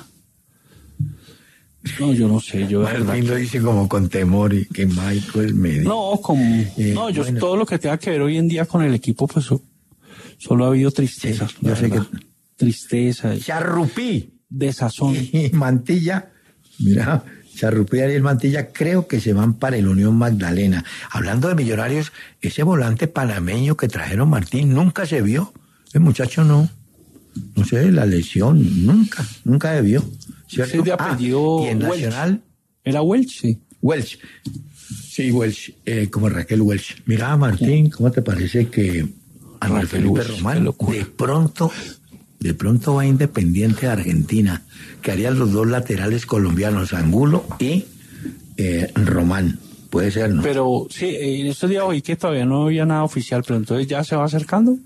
No, yo no sé. Martín lo dice como con temor y que Michael Medina. Todo lo que tenga que ver hoy en día con el equipo, pues solo ha habido tristeza. Yo sé que... Tristeza. Charrupí. Desazón. Y Mantilla, mira, Charrupí y Ariel Mantilla creo que se van para el Unión Magdalena. Hablando de Millonarios, ese volante panameño que trajeron, Martín, nunca se vio. El muchacho no sé, la lesión, nunca debió. ¿Cierto? Ese de apellido y en Welch. Nacional. ¿Era Welch? Sí. Welch. Sí, Welsh, como Raquel Welch. Mira, Martín, ¿cómo te parece que Ángel Felipe Román de pronto va Independiente de Argentina, que harían los dos laterales colombianos, Angulo y Román? Puede ser, ¿no? Pero sí, en estos días oí que todavía no había nada oficial, pero entonces ya se va acercando.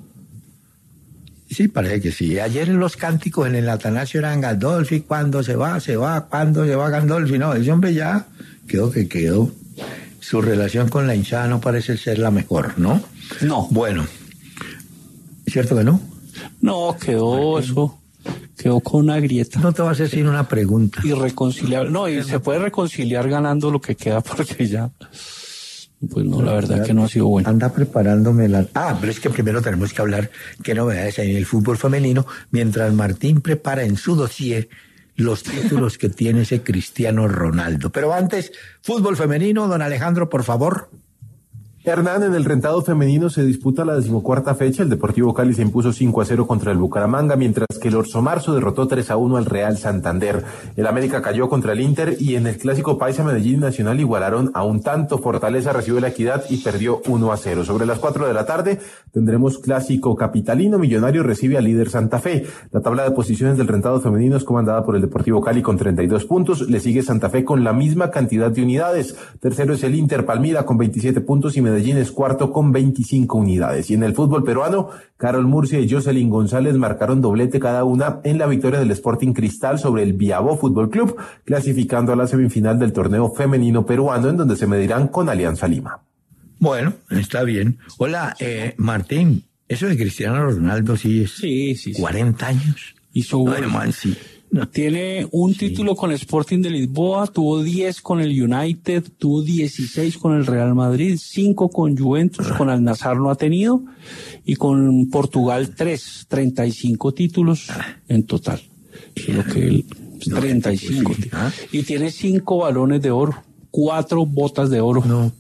Sí, parece que sí. Ayer en los cánticos en el Atanasio eran Gandolfi, cuando se va, cuando se va Gandolfi. No, ese hombre ya quedó. Su relación con la hinchada no parece ser la mejor, ¿no? No. Bueno, ¿es cierto que no? No, quedó con una grieta. No te vas a decir una pregunta. Irreconciliable. No, y se puede reconciliar ganando lo que queda porque ya... Pues no, la verdad que no ha sido bueno. Anda preparándome pero es que primero tenemos que hablar qué novedades hay en el fútbol femenino, mientras Martín prepara en su dossier los títulos que tiene ese Cristiano Ronaldo. Pero antes, fútbol femenino, don Alejandro, por favor. Hernán, en el rentado femenino se disputa la 14ª fecha. El Deportivo Cali se impuso 5-0 contra el Bucaramanga, mientras que el Orso Marzo derrotó 3-1 al Real Santander. El América cayó contra el Inter y en el clásico Paisa Medellín y Nacional igualaron a un tanto. Fortaleza recibió la Equidad y perdió 1-0. Sobre las 4 de la tarde tendremos clásico capitalino. Millonario recibe al líder Santa Fe. La tabla de posiciones del rentado femenino es comandada por el Deportivo Cali con 32 puntos. Le sigue Santa Fe con la misma cantidad de unidades. Tercero es el Inter Palmira con 27 puntos y Medellín es cuarto con 25 unidades. Y en el fútbol peruano, Carol Murcia y Jocelyn González marcaron doblete cada una en la victoria del Sporting Cristal sobre el Biabó Fútbol Club, clasificando a la semifinal del torneo femenino peruano, en donde se medirán con Alianza Lima. Bueno, está bien. Hola, Martín, eso de Cristiano Ronaldo sí es 40 años. Hizo bueno, man, sí. No. Tiene un título con el Sporting de Lisboa, tuvo 10 con el United, tuvo 16 con el Real Madrid, 5 con Juventus, con Al Nassr no ha tenido, y con Portugal 35 títulos en total. Es lo que él, 35 títulos. Y tiene 5 balones de oro, 4 botas de oro. No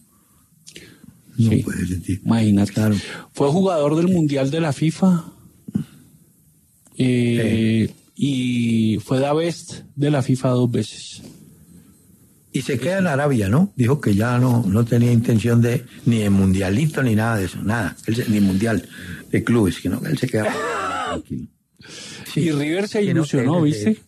sí. Puede sentir. Imagínate. Claro. Fue jugador del Mundial de la FIFA. Y fue Da Best de la FIFA 2 veces. Y se queda en Arabia, ¿no? Dijo que ya no tenía intención ni de mundialito ni nada de eso, nada. Ni mundial de clubes, sino que él se quedaba tranquilo. Sí. Y River se ilusionó, ¿viste?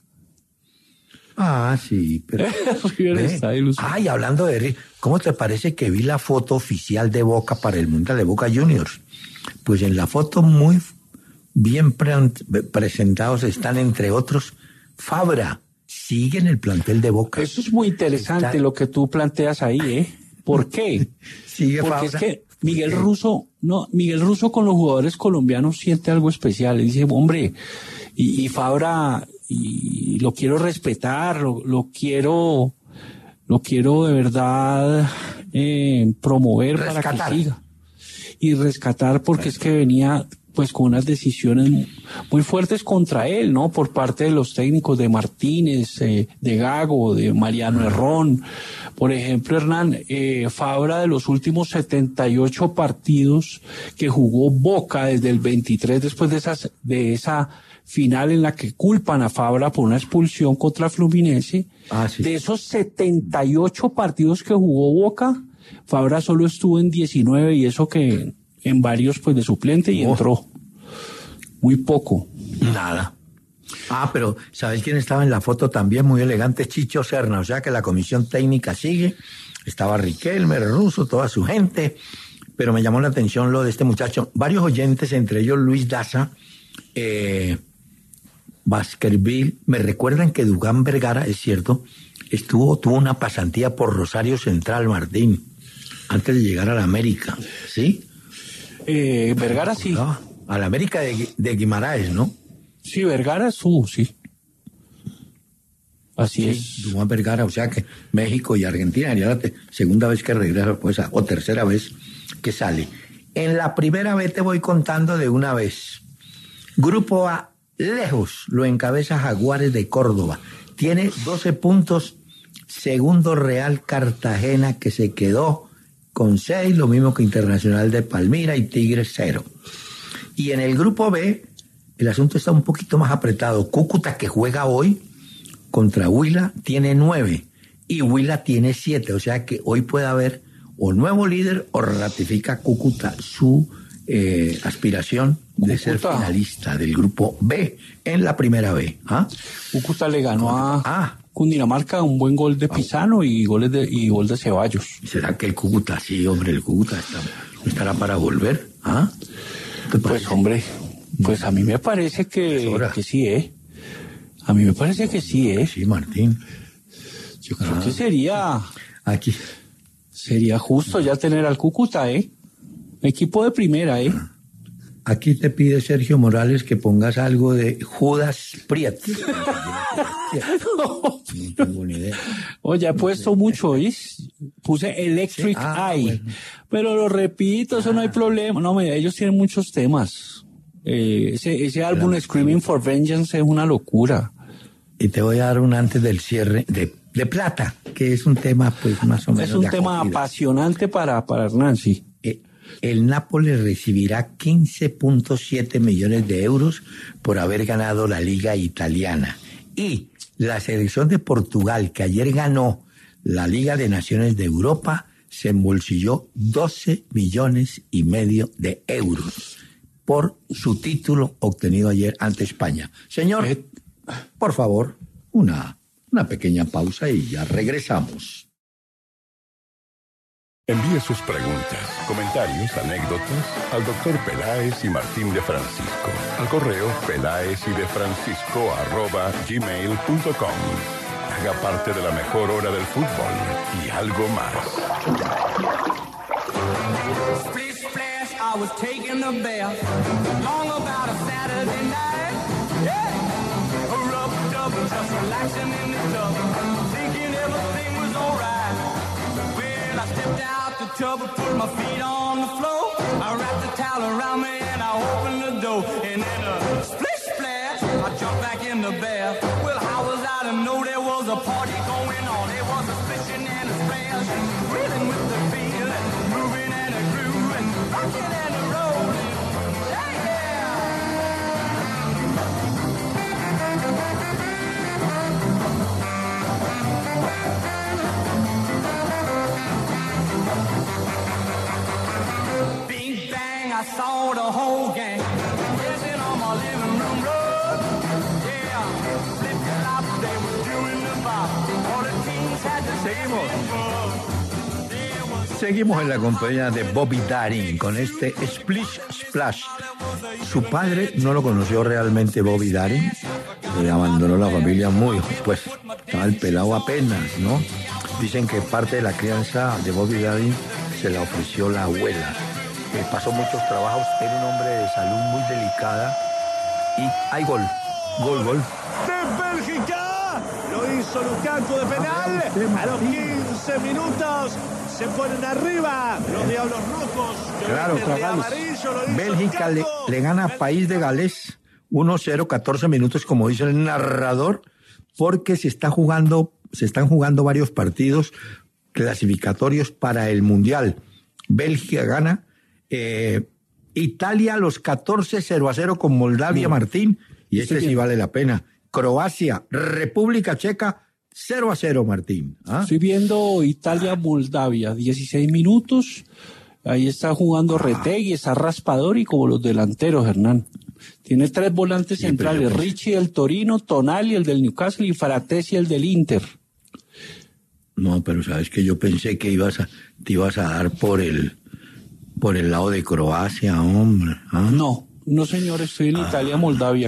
Sí, pero... River está ilusionado. Y hablando de River, ¿cómo te parece que vi la foto oficial de Boca para el Mundial de Boca Juniors? Pues en la foto muy bien presentados están, entre otros, Fabra. Sigue en el plantel de Boca. Eso es muy interesante lo que tú planteas ahí, ¿eh? ¿Por qué? Sigue Porque Fabra. Es que Miguel Russo con los jugadores colombianos siente algo especial. Le dice, hombre, y Fabra, y lo quiero respetar, lo quiero de verdad promover, rescatar. Para que siga. Y rescatar porque es que venía pues con unas decisiones muy fuertes contra él, ¿no? Por parte de los técnicos de Martínez, de Gago, de Mariano Herrón. Por ejemplo, Hernán, Fabra, de los últimos 78 partidos que jugó Boca desde el 23, después de esa final en la que culpan a Fabra por una expulsión contra Fluminense, sí. De esos 78 partidos que jugó Boca, Fabra solo estuvo en 19 y eso que en varios pues de suplente y entró muy poco. Nada. Pero ¿sabes quién estaba en la foto también? Muy elegante, Chicho Serna. O sea que la comisión técnica sigue. Estaba Riquelme, Russo, toda su gente. Pero me llamó la atención lo de este muchacho. Varios oyentes, entre ellos Luis Daza, Baskerville, me recuerdan que Dugán Vergara, es cierto, tuvo una pasantía por Rosario Central, Martín, antes de llegar a la América, ¿sí? Vergara sí. A la América de Guimaraes, ¿no? Sí, Vergara sí. Así es. Dugán Vergara, o sea que México y Argentina, ya la segunda vez que regresa, pues, o tercera vez que sale. En la primera vez te voy contando de una vez. Grupo A, lejos, lo encabeza Jaguares de Córdoba. Tiene 12 puntos. Segundo, Real Cartagena, que se quedó con 6, lo mismo que Internacional de Palmira, y Tigres 0. Y en el grupo B, el asunto está un poquito más apretado. Cúcuta, que juega hoy contra Huila, tiene 9. y Huila tiene 7, o sea que hoy puede haber o nuevo líder o ratifica Cúcuta su aspiración de ser finalista del grupo B en la primera B. ¿Ah? Cúcuta le ganó a Cundinamarca un buen gol de Pisano y gol de Ceballos. ¿Será que el Cúcuta, sí, hombre, el Cúcuta estará para volver? ¿Ah? Pues hombre, pues a mí me parece que sí, A mí me parece que sí, Sí, Martín. Yo creo que sería justo ya tener al Cúcuta, equipo de primera, Aquí te pide Sergio Morales que pongas algo de Judas Priest. No tengo ni idea. Oye, he puesto mucho, puse Electric Eye, bueno. Pero lo repito, eso no hay problema. No, ellos tienen muchos temas. Ese álbum Screaming for Vengeance es una locura. Y te voy a dar un antes del cierre de Plata, que es un tema pues más o menos. Es un tema apasionante para Hernán, sí. El Nápoles recibirá 15.7 millones de euros por haber ganado la Liga Italiana. Y la selección de Portugal, que ayer ganó la Liga de Naciones de Europa, se embolsilló 12 millones y medio de euros por su título obtenido ayer ante España. Señor, por favor, una pequeña pausa y ya regresamos. Envíe sus preguntas, comentarios, anécdotas al Dr. Peláez y Martín de Francisco. Al correo pelaezydefrancisco@gmail.com. Haga parte de la mejor hora del fútbol y algo más. Splish splash, I was taking a bath. Long about a Saturday night. Yeah. Rubbed up, just relaxing in the tub. Thinking everything was alright. Well, I stepped out the tub and put my feet on the floor. I wrapped the towel around me and I opened the door. And then a splish splash, I jumped back in the bath. Well, how was I to know there was a party going on? There was a splishing and a splash, reeling with the feeling, moving and a grooving, rocking and a rolling. Bing bang, I saw the whole gang dancing on my living room rug. Yeah, flip flop, they were doing the bop. All the teens had to Seguimos en la compañía de Bobby Darin con este Splish Splash. Su padre no lo conoció realmente, Bobby Darin. Le abandonó la familia muy, pues, estaba el pelado apenas, ¿no? Dicen que parte de la crianza de Bobby Darin se la ofreció la abuela. Pasó muchos trabajos, era un hombre de salud muy delicada. Y hay gol. ¡De Bélgica! Lo hizo Lukaku de penal. A los 15 minutos se ponen arriba los Diablos Rojos. Claro, Bélgica le gana a País de Gales 1-0, 14 minutos, como dice el narrador, porque se están jugando varios partidos clasificatorios para el Mundial. Bélgica gana. Italia a los 14, 0-0 con Moldavia, Martín, y este sí vale la pena. Croacia, República Checa, 0-0, Martín. Estoy viendo Italia-Moldavia, 16 minutos. Ahí está jugando Retegui, está Raspador y como los delanteros, Hernán. Tiene 3 volantes centrales, Ricci del Torino, Tonali el del Newcastle y Fratesi el del Inter. No, pero sabes que yo pensé que te ibas a dar por el lado de Croacia, hombre. No señor, estoy en Italia-Moldavia.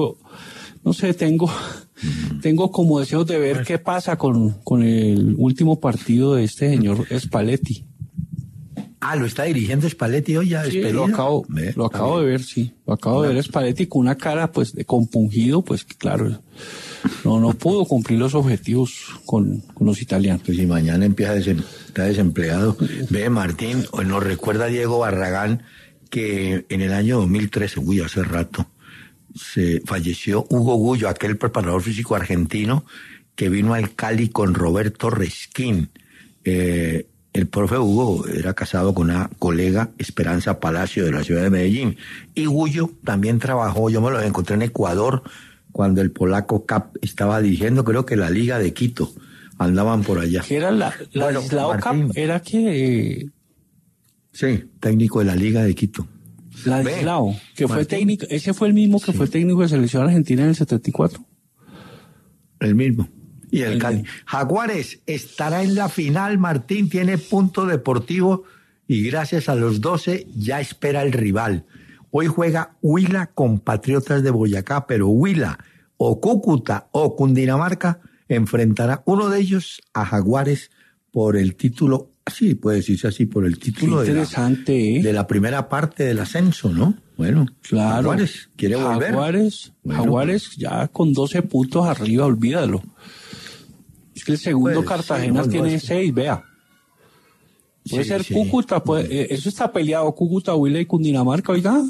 Tengo como deseos de ver qué pasa con el último partido de este señor Spalletti. Lo está dirigiendo Spalletti hoy ya despedido. Sí, lo acabo de ver, sí. Lo acabo de ver Spalletti con una cara pues de compungido, pues claro, no pudo cumplir los objetivos con los italianos. Pues si mañana está desempleado. Ve, Martín, nos recuerda Diego Barragán que en el año 2013, hace rato, se falleció Hugo Gullo, aquel preparador físico argentino que vino al Cali con Roberto Resquín. El profe Hugo era casado con una colega, Esperanza Palacio, de la ciudad de Medellín. Y Gullo también trabajó, yo me lo encontré en Ecuador, cuando el polaco Cap estaba dirigiendo, creo que la Liga de Quito. andaban por allá. Que era la Bueno, Islao Martín. Cup, era que Sí, técnico de la Liga de Quito. la Ve, Islao, que fue Martín. técnico, ese fue el mismo que fue técnico de selección argentina en el 74. El mismo. Y el El Cali. mismo. Jaguares estará en la final, Martín, tiene punto deportivo y gracias a los 12 ya espera el rival. Hoy juega Huila con Patriotas de Boyacá, pero Huila o Cúcuta o Cundinamarca enfrentará uno de ellos a Jaguares por el título, sí, puede decirse así, por el título Qué interesante, de la primera parte del ascenso, ¿no? Bueno, Claro. Jaguares quiere volver. Bueno. Jaguares ya con 12 puntos arriba, olvídalo. Es que el segundo Pues, Cartagena sí, no, tiene es que- 6, vea. Puede Sí, ser sí. Cúcuta, eso está peleado, Cúcuta, Huila y Cundinamarca, oiga.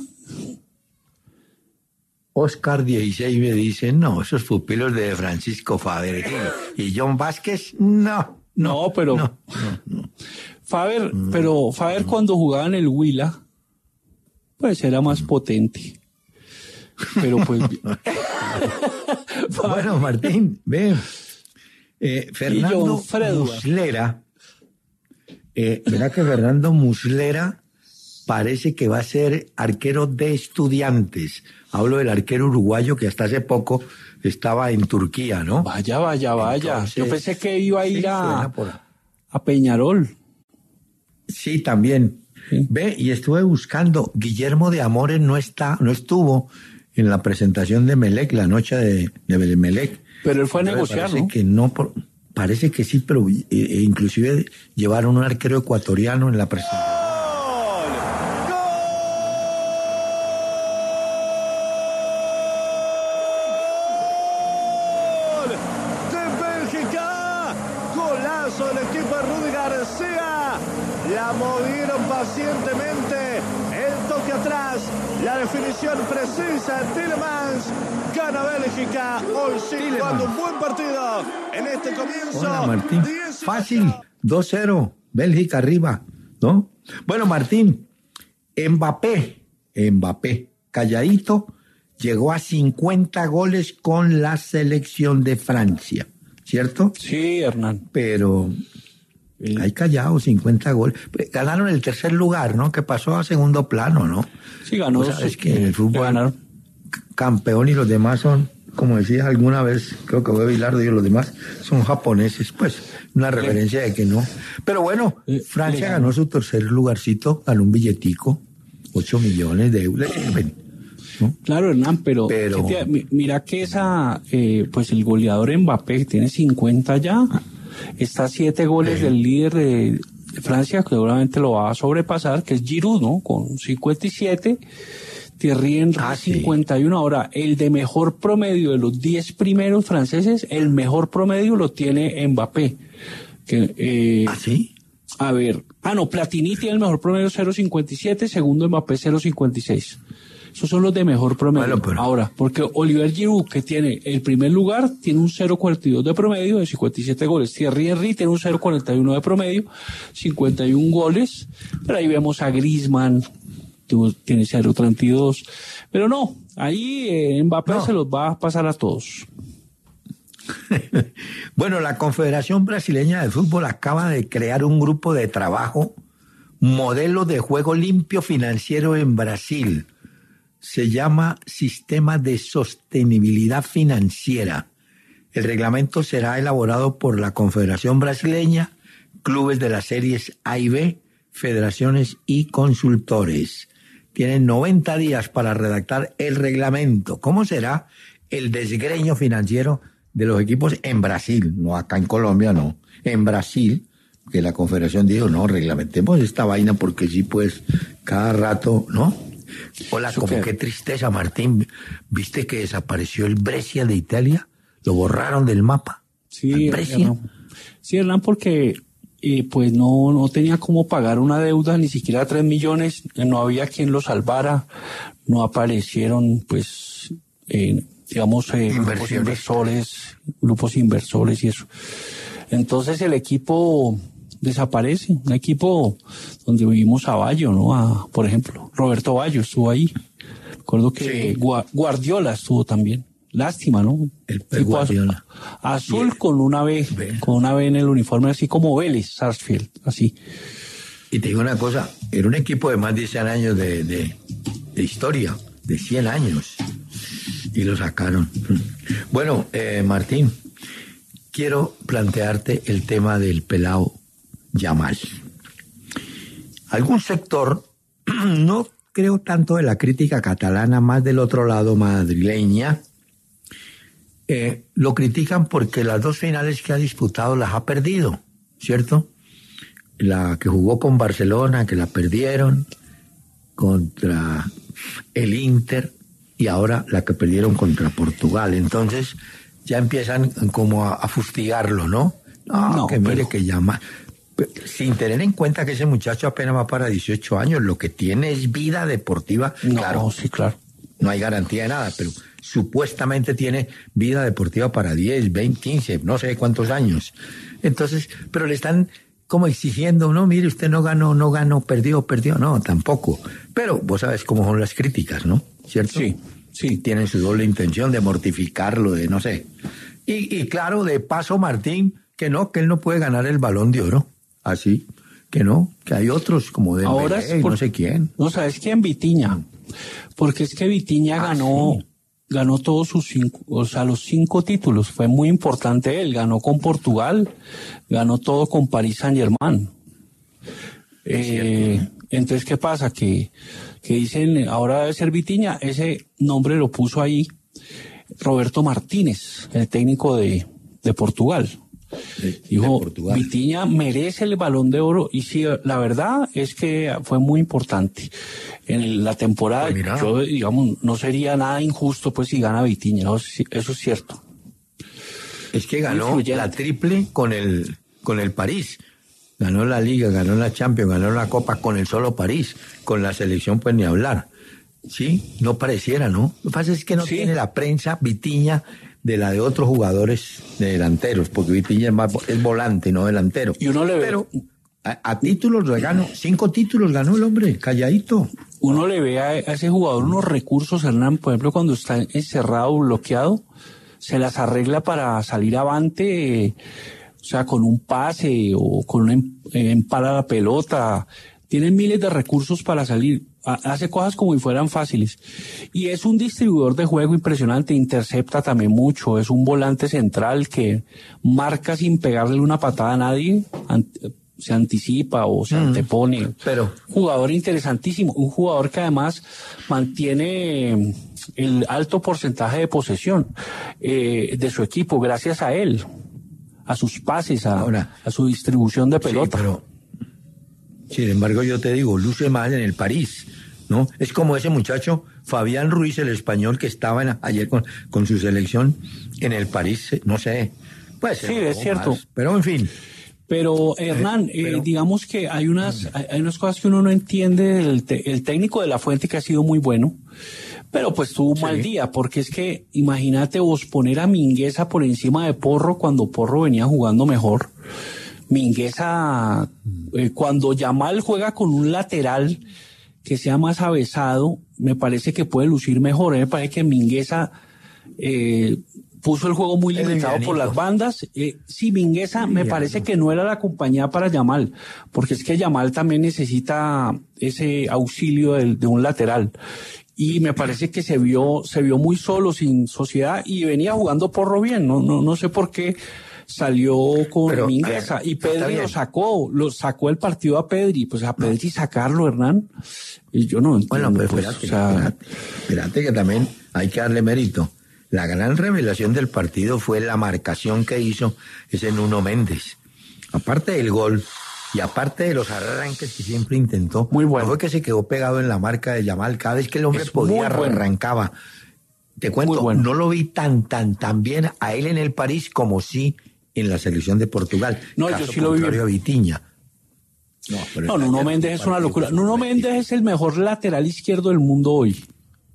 Oscar 16 me dice, no, esos pupilos de Francisco Faber y John Vázquez, no. No, pero no. Faber cuando jugaba en el Huila, pues era más potente. Pero pues Bueno, Martín, ve. Fernando John Fredward. Muslera, verá que Fernando Muslera parece que va a ser arquero de Estudiantes. Hablo del arquero uruguayo que hasta hace poco estaba en Turquía, ¿no? vaya. Entonces, Yo pensé que iba a ir sí, suena por- a Peñarol. Sí, también. Sí. Ve, y estuve buscando, Guillermo de Amores no estuvo en la presentación de Melec, la noche de Melec. Pero él fue a Entonces, negociar, parece ¿no? que no, parece que sí, pero inclusive llevaron un arquero ecuatoriano en la presentación. De Bélgica, golazo del equipo de Rudy García, la movieron pacientemente, el toque atrás, la definición precisa, Tielemans, gana Bélgica, hoy sí jugando un buen partido en este comienzo. Hola, Martín. 10. Fácil, 2-0, Bélgica arriba, ¿no? Bueno, Martín, Mbappé, calladito, llegó a 50 goles con la selección de Francia, ¿cierto? Sí, Hernán. Pero hay callado, 50 goles. Ganaron el tercer lugar, ¿no? Que pasó a segundo plano, ¿no? Sí, ganó. O sea, es que en el fútbol ganaron. campeón y los demás son, como decía alguna vez, creo que fue Bilardo y los demás son japoneses, pues una referencia de que no. Pero bueno, Francia ganó su tercer lugarcito, ganó un billetico, 8 millones de euros. ¿No? Claro, Hernán, pero Pero- mira que pues el goleador Mbappé tiene 50 ya, está a 7 goles del líder de Francia, que seguramente lo va a sobrepasar, que es Giroud, ¿no? Con 57, Thierry Henry 51. Ahora, el de mejor promedio de los 10 primeros franceses, el mejor promedio lo tiene Mbappé. ¿Ah, sí? A ver, no, Platini tiene el mejor promedio 0.57, segundo Mbappé 0.56. Esos son los de mejor promedio. Bueno, pero- Ahora, porque Oliver Giroud, que tiene el primer lugar, tiene un 0.42 de promedio de 57 goles. Thierry Henry tiene un 0.41 de promedio, 51 goles. Pero ahí vemos a Griezmann, tiene 0.32. Pero no, ahí Mbappé No. se los va a pasar a todos. Bueno, la Confederación Brasileña de Fútbol acaba de crear un grupo de trabajo, modelo de juego limpio financiero en Brasil. Se llama Sistema de Sostenibilidad Financiera. El reglamento será elaborado por la Confederación Brasileña, clubes de las series A y B, federaciones y consultores. Tienen 90 días para redactar el reglamento. ¿Cómo será el desgreño financiero de los equipos en Brasil? No acá en Colombia, no. En Brasil, que la Confederación dijo, no, reglamentemos esta vaina porque sí, pues, cada rato, ¿no? Hola, como qué tristeza, Martín. ¿Viste que desapareció el Brescia de Italia? ¿Lo borraron del mapa? Sí, ¿El Brescia? Hernán. Sí, Hernán, porque pues no tenía cómo pagar una deuda, ni siquiera 3 millones, no había quien lo salvara, no aparecieron, pues, digamos, grupos inversores y eso. Entonces el equipo desaparece, un equipo donde vivimos a Bayo, ¿no? Por ejemplo, Roberto Bayo estuvo ahí. Recuerdo que Sí. Guardiola estuvo también. Lástima, ¿no? El Pep Guardiola. Azul con una B en el uniforme, así como Vélez, Sarsfield, así. Y te digo una cosa, era un equipo de más de 100 años de historia, de 100 años. Y lo sacaron. Bueno, Martín, quiero plantearte el tema del pelao Yamal. Algún sector, no creo tanto de la crítica catalana, más del otro lado madrileña, lo critican porque las 2 finales que ha disputado las ha perdido, ¿cierto? La que jugó con Barcelona, que la perdieron, contra el Inter, y ahora la que perdieron contra Portugal. Entonces ya empiezan como a fustigarlo, ¿no? No, que mire que llama, sin tener en cuenta que ese muchacho apenas va para 18 años, lo que tiene es vida deportiva. No, claro, sí, claro. No hay garantía de nada, pero supuestamente tiene vida deportiva para 10, 20, 15, no sé cuántos años. Entonces, pero le están como exigiendo, no, mire, usted no ganó, perdió, no, tampoco. Pero vos sabes cómo son las críticas, ¿no? ¿Cierto? Sí. Tienen su doble intención de mortificarlo, de no sé. Y claro, de paso, Martín, que él no puede ganar el Balón de Oro. Así, que no, que hay otros como Dembélé, ahora es no sé quién. No, ¿sabes quién? Vitinha. Porque es que Vitinha ganó todos sus 5, o sea, los 5 títulos. Fue muy importante él. Ganó con Portugal, ganó todo con Paris Saint-Germain. Entonces, ¿qué pasa? Que dicen, ahora debe ser Vitinha. Ese nombre lo puso ahí Roberto Martínez, el técnico de Portugal. Dijo, Vitinha merece el Balón de Oro, y sí, la verdad es que fue muy importante en la temporada. Pues yo, digamos, no sería nada injusto pues si gana Vitinha, eso es cierto. Es que ganó la triple con el París, ganó la Liga, ganó la Champions, ganó la Copa con el solo París, con la selección pues ni hablar. Sí, no pareciera, ¿no? Lo que pasa es que no tiene la prensa Vitinha de la de otros jugadores de delanteros, porque Vitinha es volante, no delantero. Y uno le ve, pero a títulos le ganó, 5 títulos ganó el hombre, calladito. Uno le ve a ese jugador unos recursos, Hernán, por ejemplo, cuando está encerrado, bloqueado, se las arregla para salir avante, o sea, con un pase o con un empala la pelota. Tienen miles de recursos para salir. Hace cosas como si fueran fáciles. Y es un distribuidor de juego impresionante, intercepta también mucho, es un volante central que marca sin pegarle una patada a nadie, se anticipa o se antepone. Pero jugador interesantísimo, un jugador que además mantiene el alto porcentaje de posesión de su equipo gracias a él, a sus pases, a su distribución de pelota. Sí, pero sin embargo, yo te digo, luce mal en el París, ¿no? Es como ese muchacho, Fabián Ruiz, el español, que estaba ayer con su selección en el París, no sé. Pues, sí, es cierto. Pero, en fin. Pero, Hernán, digamos que hay unas cosas que uno no entiende el técnico de La Fuente, que ha sido muy bueno, pero pues tuvo un mal día, porque es que, imagínate vos poner a Mingueza por encima de Porro cuando Porro venía jugando mejor. Mingueza, cuando Yamal juega con un lateral que sea más avesado, me parece que puede lucir mejor. Me parece que Mingueza puso el juego muy limitado por las bandas. Sí, Mingueza me parece que no era la compañía para Yamal, porque es que Yamal también necesita ese auxilio de un lateral. Y me parece que se vio muy solo, sin sociedad, y venía jugando Porro bien. No sé por qué salió con Mingueza, y Pedri lo sacó el partido a Pedri. Pues a Pedri sacarlo, Hernán, y yo no entiendo. Bueno, pero espérate que también hay que darle mérito. La gran revelación del partido fue la marcación que hizo ese Nuno Méndez. Aparte del gol y aparte de los arranques que siempre intentó, muy bueno. No fue que se quedó pegado en la marca de Yamal. Cada vez que el hombre podía, arrancaba. Te cuento, no lo vi tan bien a él en el París como sí en la selección de Portugal. No, yo sí lo vi. A Vitinha. No, Nuno Méndez es una locura. Nuno Méndez es el mejor lateral izquierdo del mundo hoy.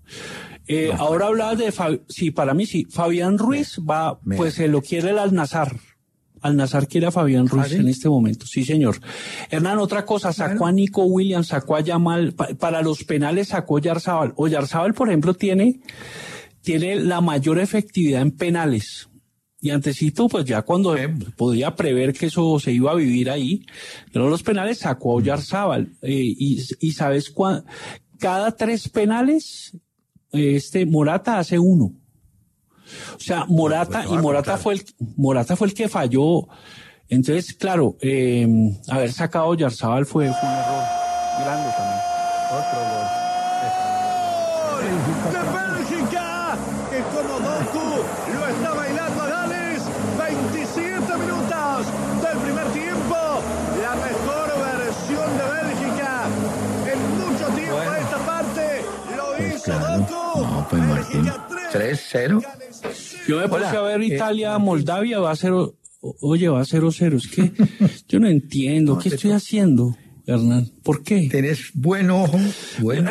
Ahora hablabas de sí, para mí sí. Fabián Ruiz pues se lo quiere el Al-Nassr. Al-Nassr quiere a Fabián Ruiz en este momento. Sí, señor. Hernán, otra cosa, sacó a Nico Williams, sacó a Yamal, para los penales sacó a Yarzábal. Oyarzábal, por ejemplo, tiene tiene la mayor efectividad en penales. Y antesito, pues ya cuando podía prever que eso se iba a vivir ahí, pero los penales sacó a Oyarzábal. Y ¿sabes cuál? Cada 3 penales, Morata hace 1. O sea, Morata fue el que falló. Entonces, claro, haber sacado a Oyarzábal fue un error grande también. Otro gol. ¡De Bélgica! Que como Doku lo está bailando a Gales. 27 minutos del primer tiempo. La mejor versión de Bélgica en mucho tiempo. Esta parte lo hizo Doku. No, pues Martín. 3-0. Yo me puse a ver Italia-Moldavia, va a 0. Oye, va a 0-0. Es que yo no entiendo. ¿Qué estoy haciendo, Hernán? ¿Por qué? Tenés buen ojo. Bueno.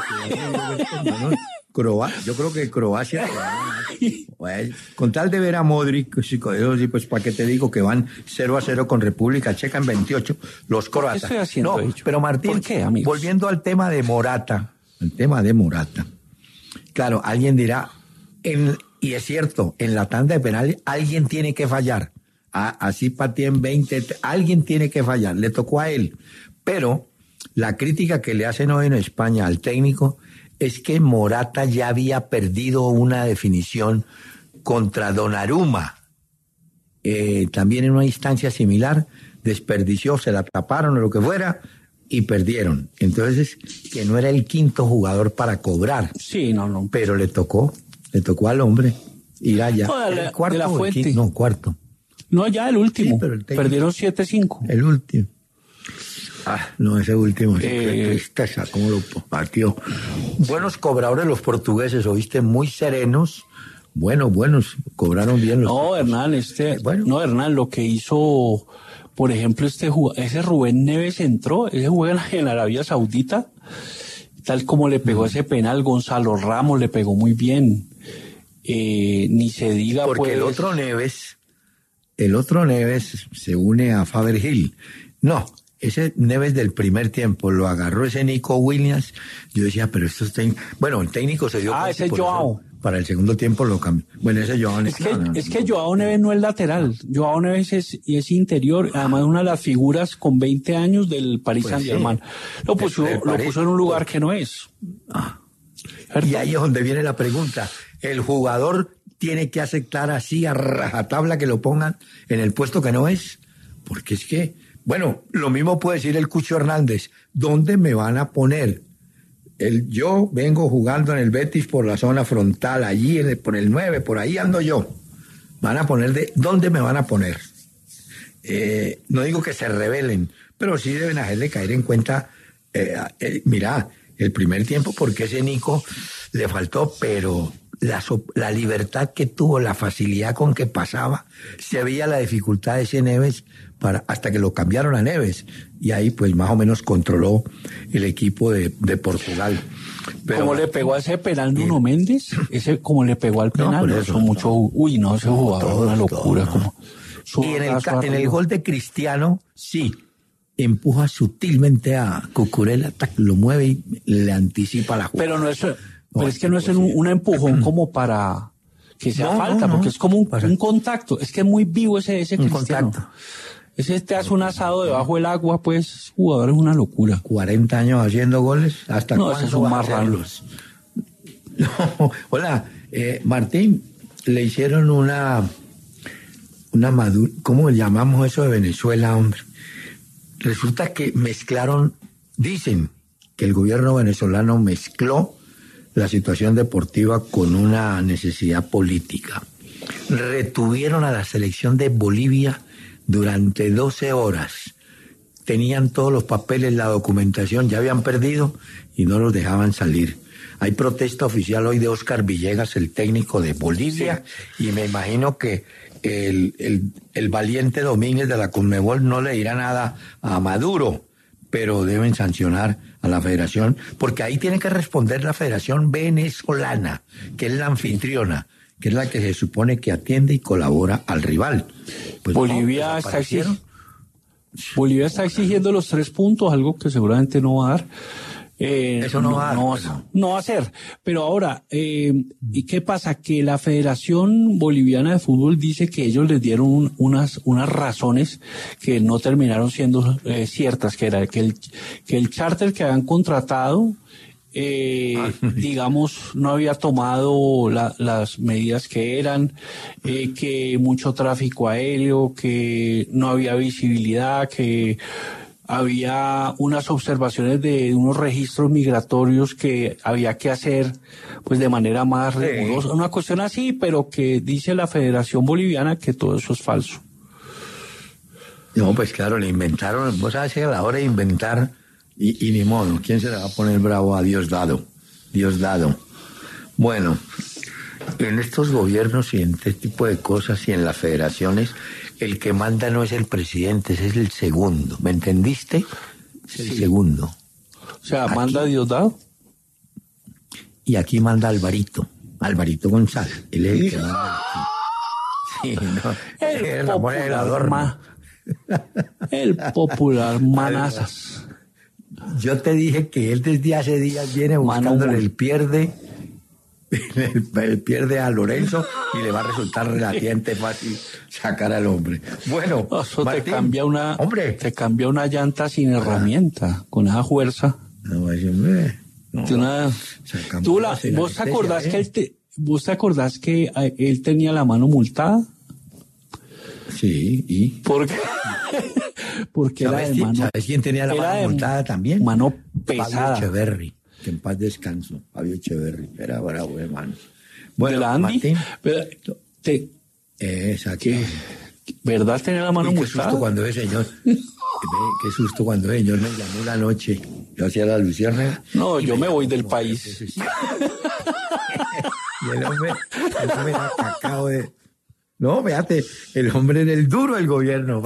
Yo creo que Croacia. Bueno, con tal de ver a Modric, pues para qué te digo que van 0-0 con República Checa en 28, los croatas. ¿Qué estoy haciendo? No, pero Martín, ¿por qué, amigos? Volviendo al tema de Morata, claro, alguien dirá, y es cierto, en la tanda de penales alguien tiene que fallar. Así pateé en 20, alguien tiene que fallar, le tocó a él. Pero la crítica que le hacen hoy en España al técnico es que Morata ya había perdido una definición contra Donnarumma. También en una instancia similar, desperdició, se la taparon o lo que fuera, y perdieron. Entonces, que no era el quinto jugador para cobrar. Sí, no. Pero le tocó al hombre ir allá. El cuarto de la Fuente. Cuarto. No, ya el último. Sí, pero el técnico, perdieron 7-5. El último. No, ese último. Qué tristeza, cómo lo partió. Buenos cobradores los portugueses, oíste, muy serenos. Buenos, cobraron bien los. No, Hernán, Hernán, lo que hizo, por ejemplo, ese Rubén Neves entró, ese juega en Arabia Saudita, tal como le pegó ese penal, Gonzalo Ramos le pegó muy bien. Ni se diga, porque pues. El otro Neves se une a Fabergil. No, ese Neves del primer tiempo lo agarró ese Nico Williams. Yo decía, pero esto está... Bueno, el técnico se dio... ese Joao. Para el segundo tiempo lo cambió. Bueno, ese Joao... Es que Joao Neves no es lateral. Joao Neves es interior. Además, una de las figuras con 20 años del Paris Saint-Germain. Sí. Lo puso en un lugar que no es. Y ahí es donde viene la pregunta. El jugador tiene que aceptar así a rajatabla que lo pongan en el puesto que no es. Porque es que... Bueno, lo mismo puede decir el Cucho Hernández. ¿Dónde me van a poner? Yo vengo jugando en el Betis por la zona frontal, allí por el 9, por ahí ando yo. Van a poner ¿dónde me van a poner? No digo que se rebelen, pero sí deben hacerle caer en cuenta, mira, el primer tiempo, porque ese Nico le faltó, pero la libertad que tuvo, la facilidad con que pasaba, se veía la dificultad de ese Neves hasta que lo cambiaron a Neves, y ahí pues más o menos controló el equipo de Portugal. Pero, como le pegó a ese penal Nuno Méndez, como le pegó al penal, no, eso, ese jugador, una locura. Y en el gol de Cristiano, sí, empuja sutilmente a Cucurella, lo mueve y le anticipa la jugada. Pero es que no es un empujón como para que sea falta, porque es como un contacto. Es que es muy vivo ese Cristiano. Contacto. Ese te hace un asado debajo del agua, pues, jugador es una locura. 40 años haciendo goles, ¿hasta no, cuándo? Esos son marranos. No, hola, Martín, le hicieron una ¿cómo llamamos eso de Venezuela, hombre? Resulta que dicen que el gobierno venezolano mezcló la situación deportiva con una necesidad política. Retuvieron a la selección de Bolivia durante 12 horas. Tenían todos los papeles, la documentación, ya habían perdido y no los dejaban salir. Hay protesta oficial hoy de Óscar Villegas, el técnico de Bolivia, sí. Y me imagino que el valiente Domínguez de la Conmebol no le dirá nada a Maduro, pero deben sancionar a la federación, porque ahí tiene que responder la Federación Venezolana, que es la anfitriona, que es la que se supone que atiende y colabora al rival. Pues Bolivia está exigiendo los 3 puntos, algo que seguramente no va a dar. Eso no va a ser. Pero ahora, ¿y qué pasa? Que la Federación Boliviana de Fútbol dice que ellos les dieron unas razones que no terminaron siendo ciertas, que era que el charter que habían contratado, digamos, no había tomado las medidas que eran, que mucho tráfico aéreo, que no había visibilidad, que había unas observaciones de unos registros migratorios que había que hacer pues de manera más rigurosa, una cuestión así, pero que dice la Federación Boliviana que todo eso es falso. No, pues claro, le inventaron, vos sabes que a la hora de inventar, y ni modo, ¿quién se le va a poner bravo a Diosdado? Diosdado. Bueno, en estos gobiernos y en este tipo de cosas y en las federaciones, el que manda no es el presidente, ese es el segundo. ¿Me entendiste? Es el segundo. O sea, aquí manda Diosdado. Y aquí manda Alvarito González. Él es el que manda aquí. Sí, no. El popular Manazas. Yo te dije que él desde hace días viene buscándole el pierde a Lorenzo y le va a resultar relativamente fácil sacar al hombre. Bueno, eso Martín, te cambia una llanta sin herramienta, con esa fuerza. ¿Vos te acordás que él tenía la mano multada? Sí, ¿y? ¿Por qué? Porque ¿Sabes quién tenía la mano multada también? Mano pesada. Fabio Echeverri, que en paz descanso. Fabio Echeverri, era bravo, hermano. Bueno, ¿de la Andy? Martín. Exacto. ¿Verdad tenía la mano multada? Qué susto cuando ese señor... Qué susto cuando el señor me llamó la noche. Yo hacía la luciérnaga. No, yo me voy del país. Y el hombre era cacao de... No, fíjate, el hombre en el duro del gobierno,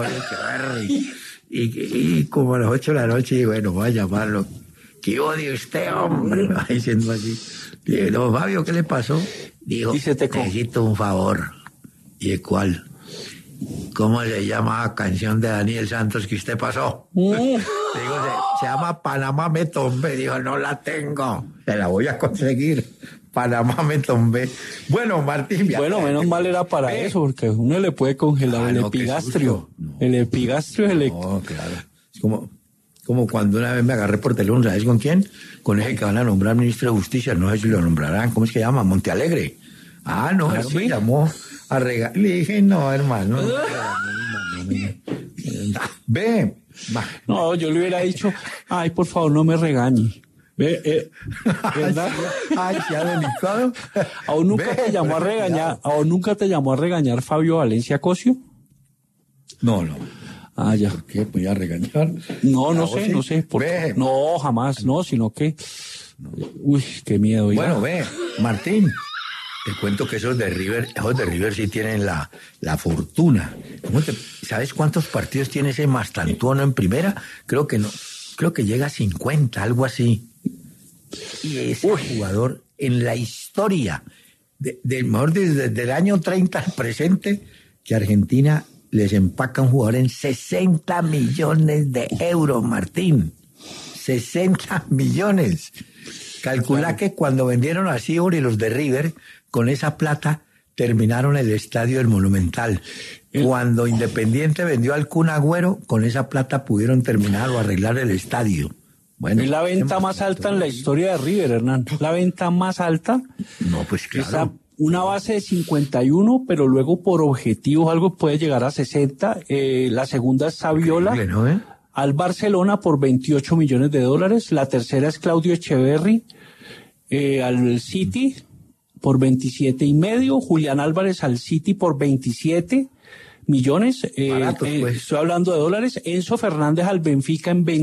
y como a las 8 de la noche, y bueno, voy a llamarlo. ¿Qué odia usted, hombre? Me va diciendo así. Dije, no, Fabio, ¿qué le pasó? Dijo, necesito un favor. ¿Y el cuál? ¿Cómo se llama la canción de Daniel Santos que usted pasó? Digo, se llama Panamá me tombé. Dijo, no la tengo. Se la voy a conseguir. Panamá me tombé. Bueno, Martín. Menos mal era para eso, porque uno le puede congelar el epigastrio. No. El epigastrio es No, claro. Es como cuando una vez me agarré por teléfono, ¿sabes con quién? Con ese que van a nombrar ministro de Justicia. No sé si lo nombrarán. ¿Cómo es que llama? Montealegre. No, él me llamó a regalar. Le dije, no, hermano. Ve. No, yo le hubiera dicho, ay, por favor, no me regañe. ¿Verdad? Ay, se ha delicado. ¿Aún nunca te llamó a regañar? ¿Aún nunca te llamó a regañar Fabio Valencia Cosio? No. Ya. ¿Por qué? ¿Voy a regañar? No sé. No, jamás, no, sino que... Uy, qué miedo. Bueno, ve, Martín, te cuento que esos de River sí tienen la fortuna. ¿Sabes cuántos partidos tiene ese Mastantuono en primera? Creo que llega a 50, algo así. Y ese jugador en la historia mejor desde el año 30 al presente, que Argentina les empaca un jugador en 60 millones de euros, Martín. 60 millones. Calcula que cuando vendieron a Sibori los de River, con esa plata terminaron el estadio del Monumental. Cuando Independiente vendió al Kun Agüero, con esa plata pudieron terminar o arreglar el estadio. Bueno, es la venta más alta en la historia de River, Hernán. La venta más alta. No, pues claro. Una base de 51, pero luego por objetivos algo puede llegar a 60. La segunda es Saviola. ¿No, al Barcelona por 28 millones de dólares. La tercera es Claudio Echeverri al City por 27,5. Julián Álvarez al City por 27 millones. Baratos, pues. Estoy hablando de dólares. Enzo Fernández al Benfica en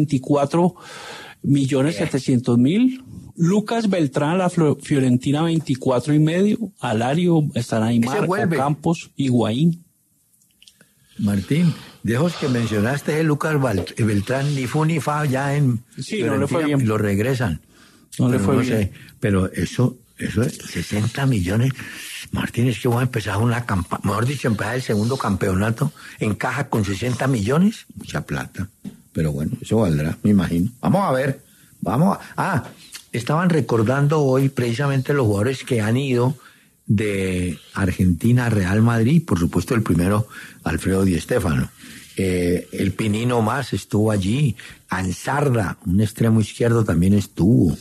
24,700,000. Lucas Beltrán a la Fiorentina 24,5. Alario, están ahí Marco, Campos, Higuaín. Martín, de esos que mencionaste, Lucas Beltrán, ni fu ni fa ya en Fiorentina, no le fue bien. Lo regresan. No le fue bien. Sé, pero eso es 60 millones. Martín, es que voy a empezar una campaña, mejor dicho, empezar el segundo campeonato en caja con 60 millones. Mucha plata. Pero bueno, eso valdrá, me imagino. Vamos a ver. Estaban recordando hoy precisamente los jugadores que han ido de Argentina a Real Madrid, por supuesto el primero, Alfredo Di Stéfano. El Pinino Más estuvo allí, Ansarda, un extremo izquierdo también estuvo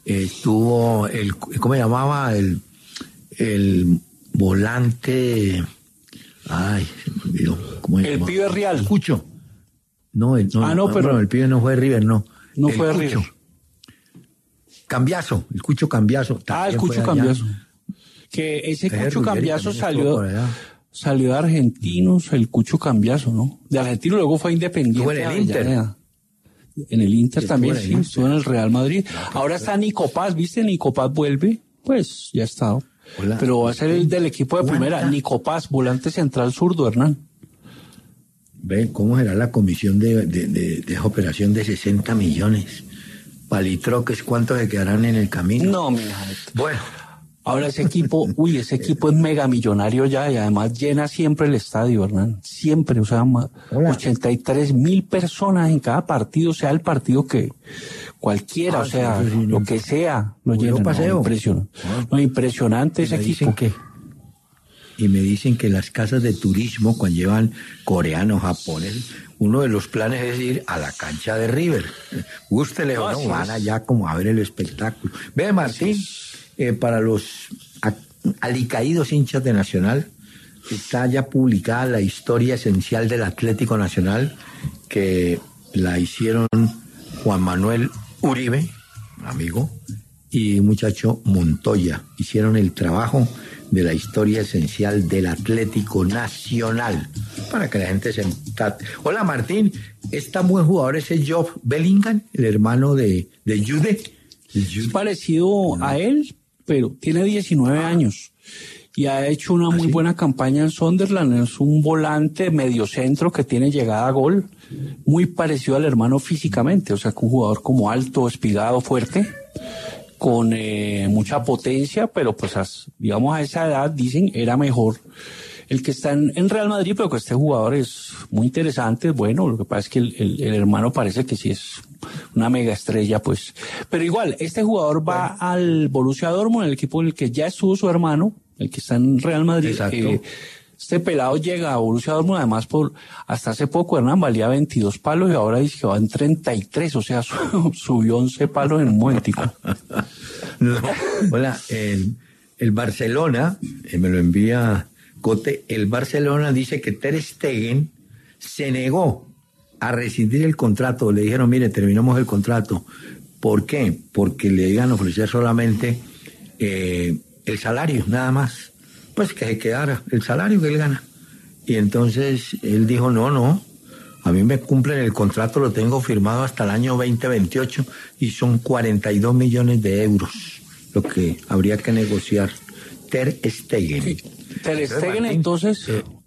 ¿cómo se llamaba? El volante, se me olvidó, ¿cómo se llamaba? El pibe Real. El Cucho. Pero el pibe no fue de River, no. No fue de River. Cambiaso, el Cucho Cambiaso. El Cucho Cambiaso. Que ese Cucho Cambiaso salió de Argentinos, el Cucho Cambiaso, ¿no? De Argentino luego fue Independiente. Estuvo en el Inter. En el Inter también, sí, estuvo en el Real Madrid. Ahora está Nico Paz, ¿viste? Nico Paz vuelve, pues ya está. Pero va a ser el del equipo de primera, Nico Paz, volante central zurdo, Hernán. Ve cómo será la comisión de operación de 60 millones. Palitroques, ¿cuántos se quedarán en el camino? No, mija. Bueno. Ahora ese equipo es mega millonario ya y además llena siempre el estadio, Hernán. Siempre, 83,000 personas en cada partido, sea el partido que cualquiera, lo que sea, lo llena. Impresionante ese equipo. Y me dicen que las casas de turismo, cuando llevan coreanos, japoneses, uno de los planes es ir a la cancha de River. Gústele o no, van allá como a ver el espectáculo. Ve, Martín, para los alicaídos hinchas de Nacional, está ya publicada la historia esencial del Atlético Nacional, que la hicieron Juan Manuel Uribe, amigo, y un muchacho Montoya. Hicieron el trabajo de la historia esencial del Atlético Nacional, para que la gente se empate. Hola, Martín, ¿es tan buen jugador ese Job Bellingham, el hermano de Jude? Es parecido a él, pero tiene 19 años y ha hecho una muy buena campaña en Sunderland. Es un volante mediocentro que tiene llegada a gol, muy parecido al hermano físicamente, o sea, que un jugador como alto, espigado, fuerte, con mucha potencia, pero pues digamos a esa edad, dicen, era mejor el que está en Real Madrid, pero que este jugador es muy interesante. Bueno, lo que pasa es que el hermano parece que sí es una mega estrella, pues. Pero igual, este jugador va al Borussia Dortmund, el equipo en el que ya estuvo su hermano, el que está en Real Madrid. Exacto. Este pelado llega a Borussia Dortmund, además hasta hace poco, Hernán, valía 22 palos y ahora dice que va en 33, o sea, subió 11 palos en un momentico. No. Hola, el Barcelona, me lo envía Cote, el Barcelona dice que Ter Stegen se negó a rescindir el contrato. Le dijeron, mire, terminamos el contrato. ¿Por qué? Porque le iban a ofrecer solamente el salario, nada más. Pues que se quedara el salario que él gana. Y entonces él dijo, no, a mí me cumplen el contrato, lo tengo firmado hasta el año 2028 y son 42 millones de euros lo que habría que negociar. Ter Stegen. Ter Stegen, entonces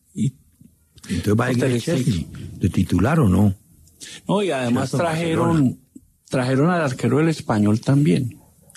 va a ir el Chelsea, ¿de titular o no? No, y además trajeron al arquero del Español también.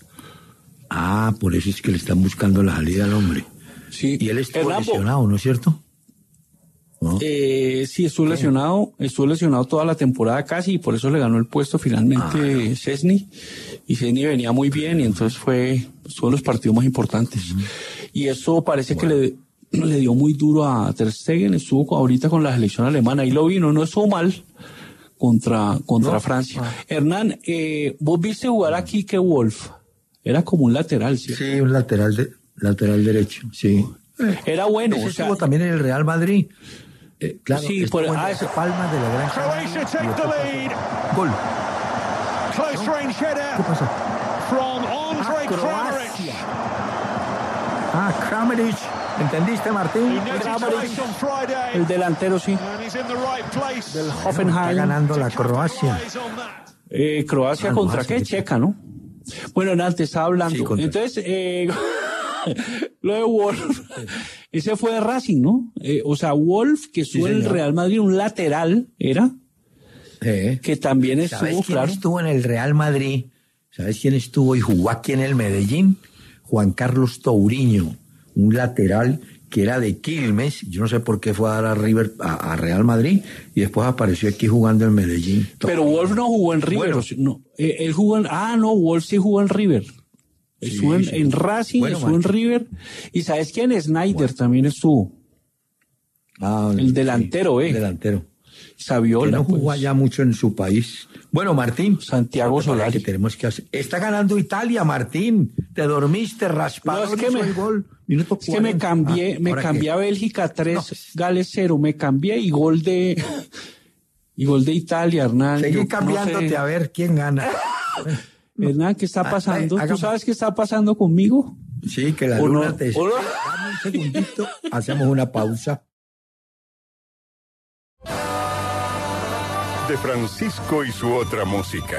Por eso es que le están buscando la salida al hombre. Sí. Y él estuvo lesionado, ¿no es cierto? ¿No? Sí, estuvo lesionado toda la temporada casi, y por eso le ganó el puesto finalmente Szczęsny, y Szczęsny venía muy bien, y entonces estuvo en los partidos más importantes. Y eso parece que le dio muy duro a Ter Stegen. Estuvo ahorita con la selección alemana, y lo vino, no estuvo mal contra Francia. Hernán, vos viste jugar a Kike Wolf, era como un lateral, ¿sí? Sí, un lateral derecho, sí. Era bueno. Ese estuvo también en el Real Madrid. Claro, sí, Palmas de la Gran Croatia take the lead. Gol. Close range header ¿Qué pasó? from Andrej Kramaric. Kramaric. ¿Entendiste, Martín? El delantero, sí. Del Hoffenheim. Está ganando la Croacia. Croacia contra qué? Checa, ¿no? Bueno, antes estaba hablando. Sí, entonces, lo de Wolf, ese fue de Racing, ¿no? O sea, Wolf, que estuvo en el Real Madrid, un lateral, ¿era? Que también estuvo, ¿sabes quién estuvo en el Real Madrid? ¿Sabes quién estuvo y jugó aquí en el Medellín? Juan Carlos Touriño, un lateral que era de Quilmes, yo no sé por qué fue a dar a Real Madrid, y después apareció aquí jugando en Medellín. Pero Wolf no jugó en River. Bueno. No, él jugó Wolf sí jugó en River. Estuvo en Racing, estuvo en River. ¿Y sabes quién? Snyder también estuvo. El delantero, El delantero. Saviola. Que no jugó pues. allá mucho en su país. Bueno, Martín. Santiago Solari. Que tenemos que hacer. Está ganando Italia, Martín. Te dormiste, raspado. No, es que el gol. Minuto Es que me 40. cambié a Bélgica 3, Gales 0. Me cambié y gol de Italia, Hernán. Seguí cambiándote, no sé. a ver quién gana. Hernán, ¿qué está pasando? ¿Tú sabes qué está pasando conmigo? Sí, que la luna te... Dame un segundito, hacemos una pausa. De Francisco y su otra música.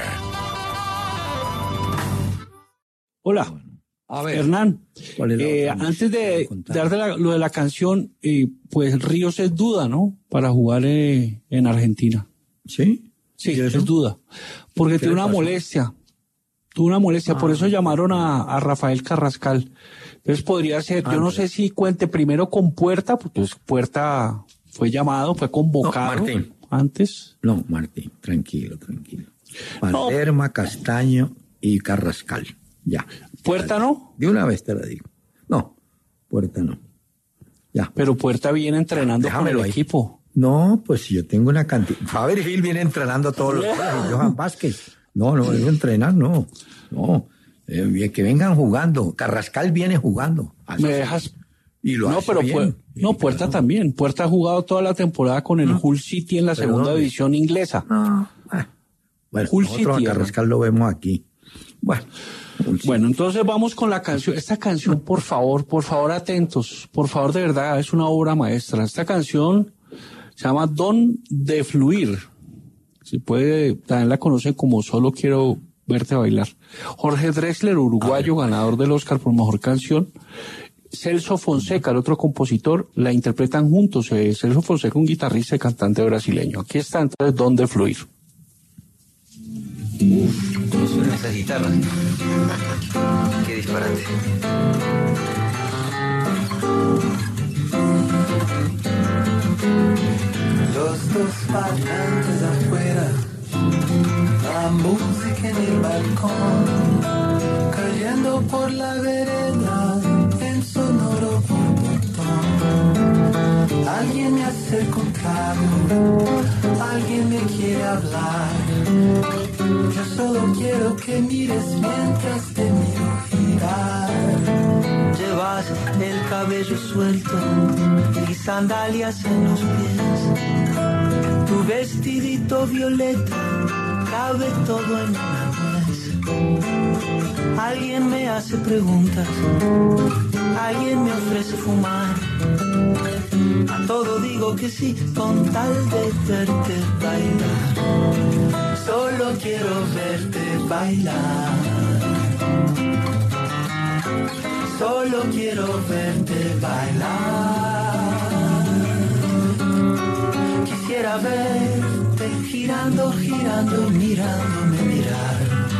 Hola. A ver, Hernán, ¿cuál es la otra antes de música? darte lo de la canción, pues Ríos es duda, ¿no? Para jugar en Argentina. ¿Sí? Sí, ¿Y eso? es duda. Porque ¿Qué tuvo le una pasó? molestia. Por eso llamaron a Rafael Carrascal. Entonces podría ser, yo no sé si cuente primero con Puerta, porque pues Puerta fue llamado, fue convocado Martín. antes. No, Martín, tranquilo. Palderma, Castaño y Carrascal. Ya. ¿Puerta no? De una vez te la digo. No, Puerta no. Ya. Pero Puerta viene entrenando con Déjamelo el ahí. equipo. No, pues yo tengo una cantidad. Faber Gil viene entrenando todos los días. Y Johan Vázquez. No, eso entrenar, no. Que vengan jugando. Carrascal viene jugando. Así ¿Me sí. dejas? Y lo No, hace pero bien. Puerta Claro. también. Puerta ha jugado toda la temporada con el Hull City en la ¿Pero segunda dónde? división inglesa. No. Bueno, Hull nosotros City, a Carrascal lo vemos aquí. Bueno. Hull City. Bueno, entonces vamos con la canción. Esta canción, por favor atentos. Por favor, de verdad, es una obra maestra. Esta canción se llama Don de Fluir. Si puede, también la conocen como Solo Quiero Verte Bailar. Jorge Drexler, uruguayo, ganador del Oscar por Mejor Canción. Celso Fonseca, el otro compositor, la interpretan juntos. Celso Fonseca, un guitarrista y cantante brasileño. Aquí está entonces Don de Fluir. ¿Cómo suenan esas guitarras? Qué disparate. Los dos parlantes afuera, la música en el balcón, cayendo por la vereda en sonoro borbotón. Alguien me acerca un trago, alguien me quiere hablar. Yo solo quiero que mires mientras te miro girar. Llevas el cabello suelto y sandalias en los pies. Tu vestidito violeta cabe todo en una vez. Alguien me hace preguntas, alguien me ofrece fumar. A todo digo que sí con tal de verte bailar. Solo quiero verte bailar. Solo quiero verte bailar. Quisiera verte girando, girando, mirándome mirar.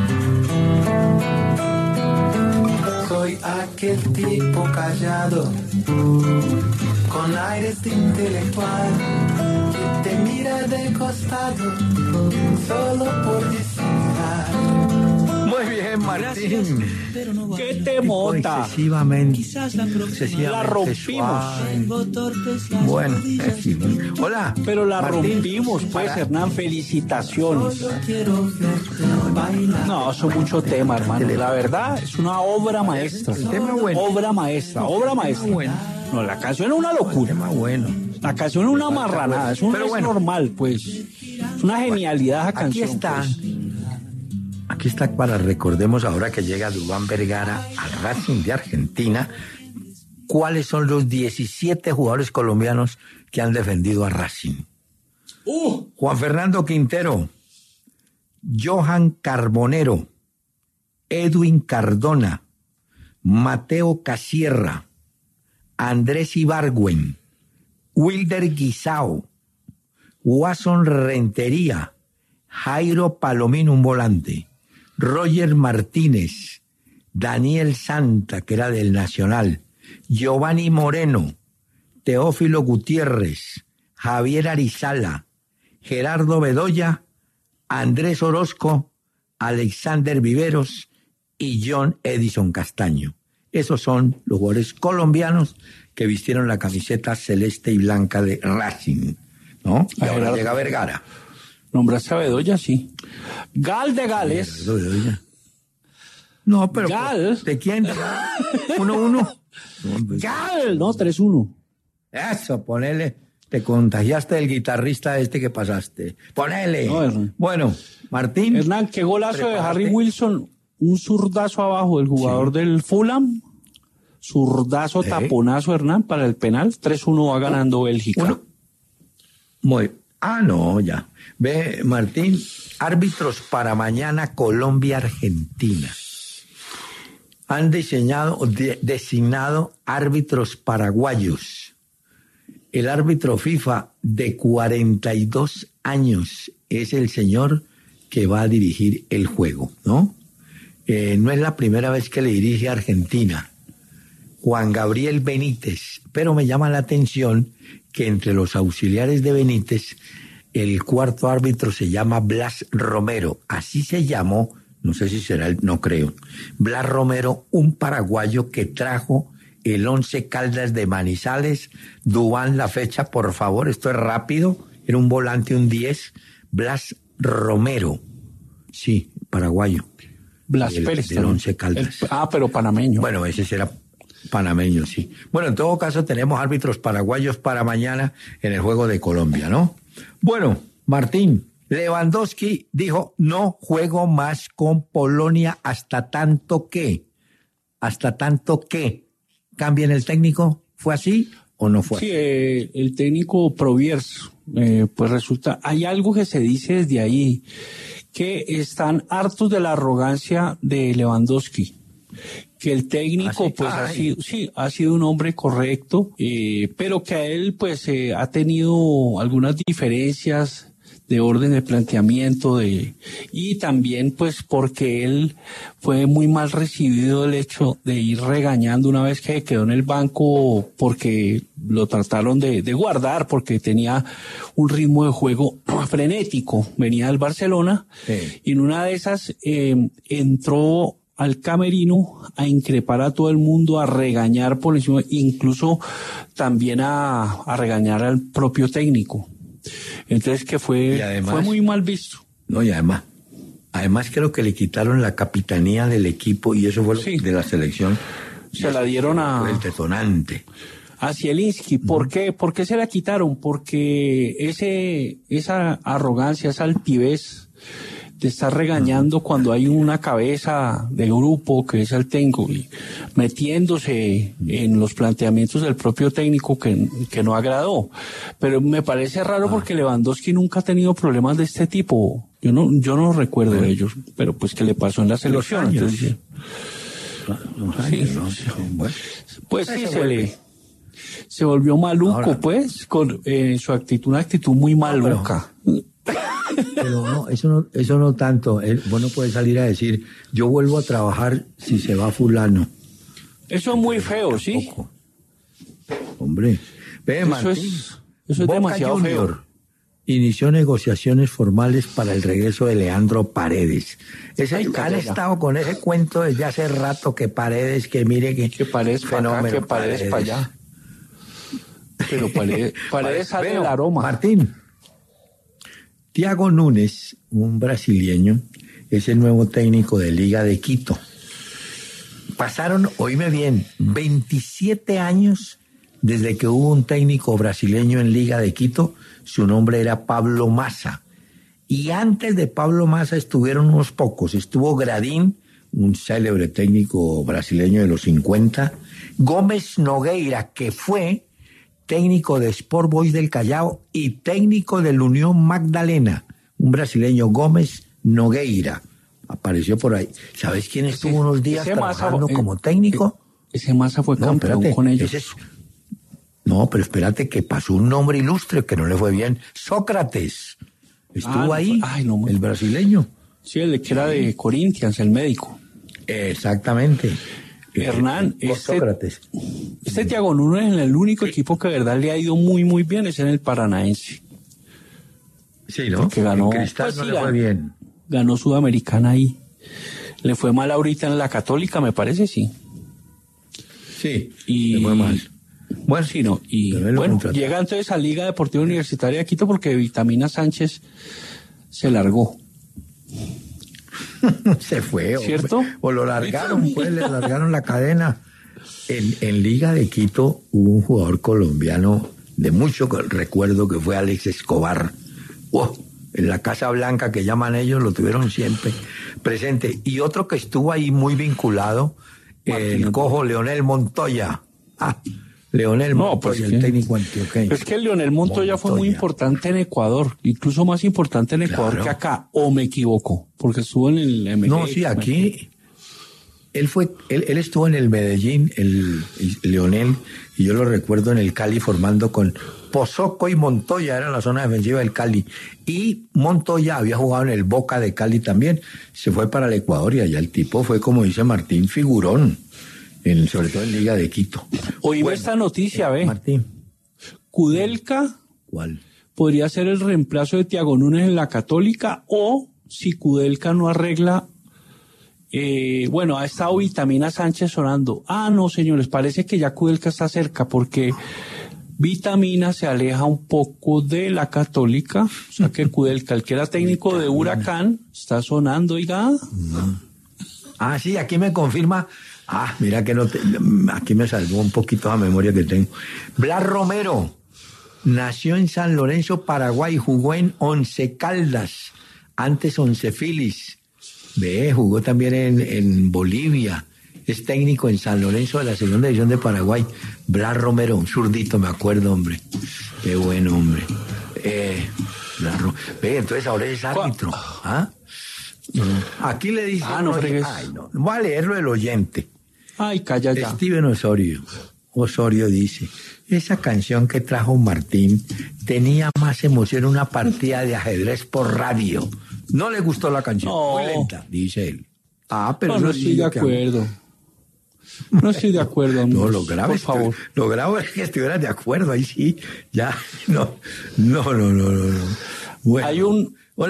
Soy aquel tipo callado, con aires de intelectual, que te mira de costado, solo por disimular. Muy bien, Martín. Pero no ¿Qué bailo. te monta? Excesivamente. Quizás la próxima excesivamente La rompimos. suave. tengo torpes las Bueno, rodillas. hola. Pero la Martín, rompimos, pues, para- Hernán, felicitaciones. Solo quiero verte bailar. No, eso es mucho tema, hermano. La verdad, es una obra maestra. El tema bueno. Obra maestra. bueno. No, la canción es una locura. Tema bueno. La canción es una marranada. Es Pero es bueno. normal, pues. Es una genialidad esa Aquí canción. está. pues. Aquí está para recordemos ahora que llega Duván Vergara al Racing de Argentina. ¿Cuáles son los 17 jugadores colombianos que han defendido a Racing? Juan Fernando Quintero, Johan Carbonero, Edwin Cardona, Mateo Casierra, Andrés Ibargüen, Wilder Guisao, Watson Rentería, Jairo Palomino, un volante, Roger Martínez, Daniel Santa, que era del Nacional, Giovanni Moreno, Teófilo Gutiérrez, Javier Arizala, Gerardo Bedoya, Andrés Orozco, Alexander Viveros y John Edison Castaño. Esos son los jugadores colombianos que vistieron la camiseta celeste y blanca de Racing, ¿no? Y ahora llega Vergara. ¿Nombraste a Bedoya? Sí. Gal de Gales. No, pero Gal. ¿de quién? 1-1. Gal, no, 3-1. Eso, ponele. Te contagiaste del guitarrista este que pasaste. Ponele. No, bueno, Martín. Hernán, qué golazo de Harry Wilson. Un zurdazo abajo del jugador del Fulham. Zurdazo, taponazo, Hernán, para el penal. 3-1 va ganando Bélgica. No, ya. Ve, Martín, árbitros para mañana Colombia-Argentina. Han designado árbitros paraguayos. El árbitro FIFA de 42 años es el señor que va a dirigir el juego, ¿no? No es la primera vez que le dirige a Argentina. Juan Gabriel Benítez, pero me llama la atención que entre los auxiliares de Benítez, el cuarto árbitro se llama Blas Romero, así se llamó, no sé si será no creo, Blas Romero, un paraguayo que trajo el 11 Caldas de Manizales. Duván, la fecha, por favor, esto es rápido, era un volante, un 10, Blas Romero, sí, paraguayo. Blas Pérez. Del 11 Caldas. Pero panameño. Bueno, ese será panameño, sí. Bueno, en todo caso tenemos árbitros paraguayos para mañana en el juego de Colombia, ¿no? Bueno, Martín, Lewandowski dijo, no juego más con Polonia hasta tanto que cambien el técnico. ¿Fue así o no fue así? Sí, el técnico Proviers, pues resulta, hay algo que se dice desde ahí, que están hartos de la arrogancia de Lewandowski, que el técnico ha sido un hombre correcto, pero que a él pues ha tenido algunas diferencias de orden de planteamiento y también pues porque él fue muy mal recibido el hecho de ir regañando una vez que quedó en el banco porque lo trataron de guardar porque tenía un ritmo de juego frenético, venía del Barcelona y en una de esas entró al camerino a increpar a todo el mundo, a regañar por encima, incluso también a regañar al propio técnico. Entonces que fue muy mal visto. No, y además creo que le quitaron la capitanía del equipo y eso fue de la selección. Se la dieron a... El detonante. A Zielinski. ¿Por qué? ¿Por qué se la quitaron? Porque esa arrogancia, esa altivez de estar regañando cuando hay una cabeza de grupo que es el técnico y metiéndose en los planteamientos del propio técnico que no agradó. Pero me parece raro porque Lewandowski nunca ha tenido problemas de este tipo. Yo no recuerdo de ellos, pero pues que le pasó en la selección. Entonces, pues sí, se volvió maluco. Ahora, pues, con su actitud, una actitud muy maluca. Pero no, eso no tanto. Vos no puedes salir a decir, yo vuelvo a trabajar si se va fulano. Eso es muy feo, ¿sí? Hombre, ve, Martín, eso es demasiado feo. Inició negociaciones formales para el regreso de Leandro Paredes. Han estado con ese cuento desde hace rato que Paredes, que mire que Paredes para acá, que Paredes para allá. Pero Paredes sale del aroma. Martín, Thiago Núñez, un brasileño, es el nuevo técnico de Liga de Quito. Pasaron, oíme bien, 27 años desde que hubo un técnico brasileño en Liga de Quito. Su nombre era Pablo Massa. Y antes de Pablo Massa estuvieron unos pocos. Estuvo Gradín, un célebre técnico brasileño de los 50. Gómez Nogueira, que fue técnico de Sport Boys del Callao y técnico del Unión Magdalena, un brasileño, Gómez Nogueira, apareció por ahí. ¿Sabes quién estuvo unos días trabajando como técnico? Ese Massa fue campeón con ellos. No, pero espérate que pasó un nombre ilustre que no le fue bien. Sócrates estuvo ahí, el brasileño. Sí, el que era de Corinthians, el médico. Exactamente. Hernán, Sócrates. este Thiago Núñez es el único equipo que de verdad le ha ido muy, muy bien, es en el Paranaense. Sí, ¿no? Que ganó, en Cristal pues no sí, le fue bien. Ganó Sudamericana ahí. Le fue mal ahorita en la Católica, me parece, sí. Sí, Y le fue mal. Bueno, sí, no. Y Pero él lo bueno, contrató. llega entonces a Liga Deportiva Universitaria de Quito porque Vitamina Sánchez se largó. Se fue. ¿Cierto? O lo largaron, pues le largaron la cadena. En Liga de Quito hubo un jugador colombiano de mucho recuerdo que fue Alex Escobar. En la Casa Blanca que llaman ellos lo tuvieron siempre presente. Y otro que estuvo ahí muy vinculado, el cojo Leonel Montoya. Leonel Montoya, pues el técnico antioqueño. Es que Leonel Montoya fue muy importante en Ecuador, incluso más importante en Ecuador Claro. que acá, o me equivoco, porque estuvo en el MG. No, sí, aquí él estuvo en el Medellín, el Leonel, y yo lo recuerdo en el Cali formando con Pozoco y Montoya, era la zona defensiva del Cali. Y Montoya había jugado en el Boca de Cali también, se fue para el Ecuador y allá el tipo fue, como dice Martín, figurón, sobre todo en Liga de Quito. Oíme esta noticia, ve. Martín. Kudelka ¿Cuál? podría ser el reemplazo de Thiago Núñez en la Católica, o si Kudelka no arregla, bueno, ha estado Vitamina Sánchez sonando. No, señores, parece que ya Kudelka está cerca porque Vitamina se aleja un poco de la Católica, o sea que Kudelka, el que era técnico de Huracán, está sonando, oiga. Sí, aquí me confirma. Mira que aquí me salvó un poquito la memoria que tengo. Blas Romero nació en San Lorenzo, Paraguay, jugó en Once Caldas, antes Once Filis. Jugó también en Bolivia. Es técnico en San Lorenzo de la segunda división de Paraguay. Blas Romero, un zurdito, me acuerdo, hombre. Qué bueno, hombre. Entonces ahora es árbitro. Aquí le dice... no fregues. No. Voy a leerlo el oyente. Calla ya. Steven Osorio dice: esa canción que trajo Martín tenía más emoción, una partida de ajedrez por radio. No le gustó la canción, muy lenta, dice él. Pero no estoy de acuerdo. No estoy de acuerdo. No, lo grave, por favor. Lo grave es que estuvieras de acuerdo, ahí sí, ya, no. Bueno,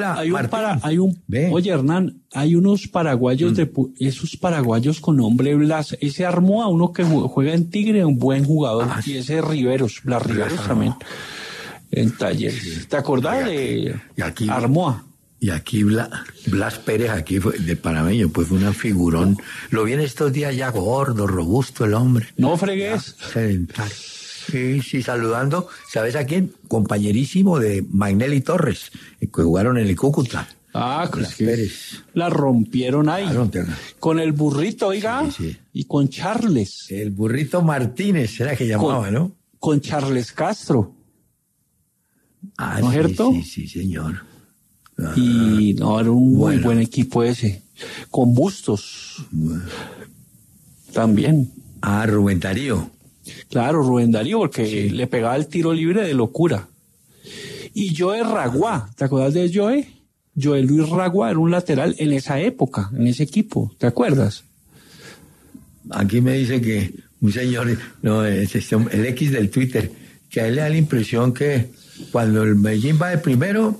Oye, Hernán, hay unos paraguayos esos paraguayos con nombre Blas. Ese Armoa, uno que juega en Tigre, un buen jugador. Y ese Riveros, Blas Riveros también, en Talleres. Sí. ¿Te acordás de Armoa? Y aquí Blas Pérez, aquí fue de panameño, pues fue una figurón. Lo vi en estos días ya gordo, robusto el hombre. No fregues. Sí, saludando, ¿sabes a quién? Compañerísimo de Magnelli Torres, que jugaron en el Cúcuta. Blas Pérez. La rompieron ahí. Con el burrito, oiga. Sí. Y con Charles. El burrito Martínez era que llamaba, ¿no? Con Charles Castro. ¿No es cierto? Sí, señor. Y no, era un muy buen equipo ese. Con Bustos. También. Rubén Darío. Claro, Rubén Darío, porque le pegaba el tiro libre de locura. Y Joe Raguá, ¿te acuerdas de Joe? Joe Luis Raguá era un lateral en esa época, en ese equipo, ¿te acuerdas? Aquí me dice que un señor, el X del Twitter, que a él le da la impresión que cuando el Medellín va de primero,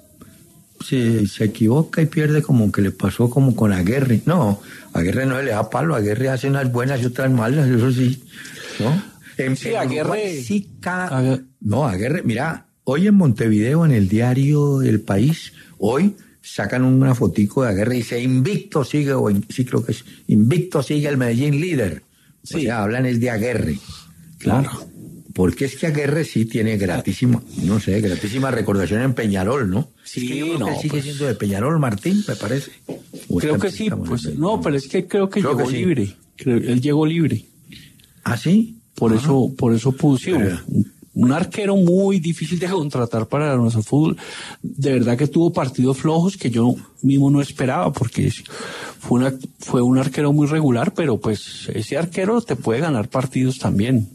se equivoca y pierde, como que le pasó como con Aguirre. No, Aguirre no se le da palo, Aguirre hace unas buenas y otras malas, eso sí. ¿No? Aguirre. Sí, Aguirre, mira, hoy en Montevideo, en el diario El País, hoy sacan una fotico de Aguirre y dice: invicto sigue, sí creo que es, invicto sigue el Medellín líder. Sí. O sea, hablan es de Aguirre. Claro. ¿No? Porque es que Aguirre sí tiene gratísima recordación en Peñarol, ¿no? Sí, es que yo creo que sigue siendo de Peñarol, Martín, me parece. Creo que sí, pues no, pero es que creo que llegó libre. Él llegó libre. ¿Ah, sí? Por eso puso un arquero muy difícil de contratar para nuestro fútbol. De verdad que tuvo partidos flojos que yo mismo no esperaba, porque fue un arquero muy regular, pero pues ese arquero te puede ganar partidos también.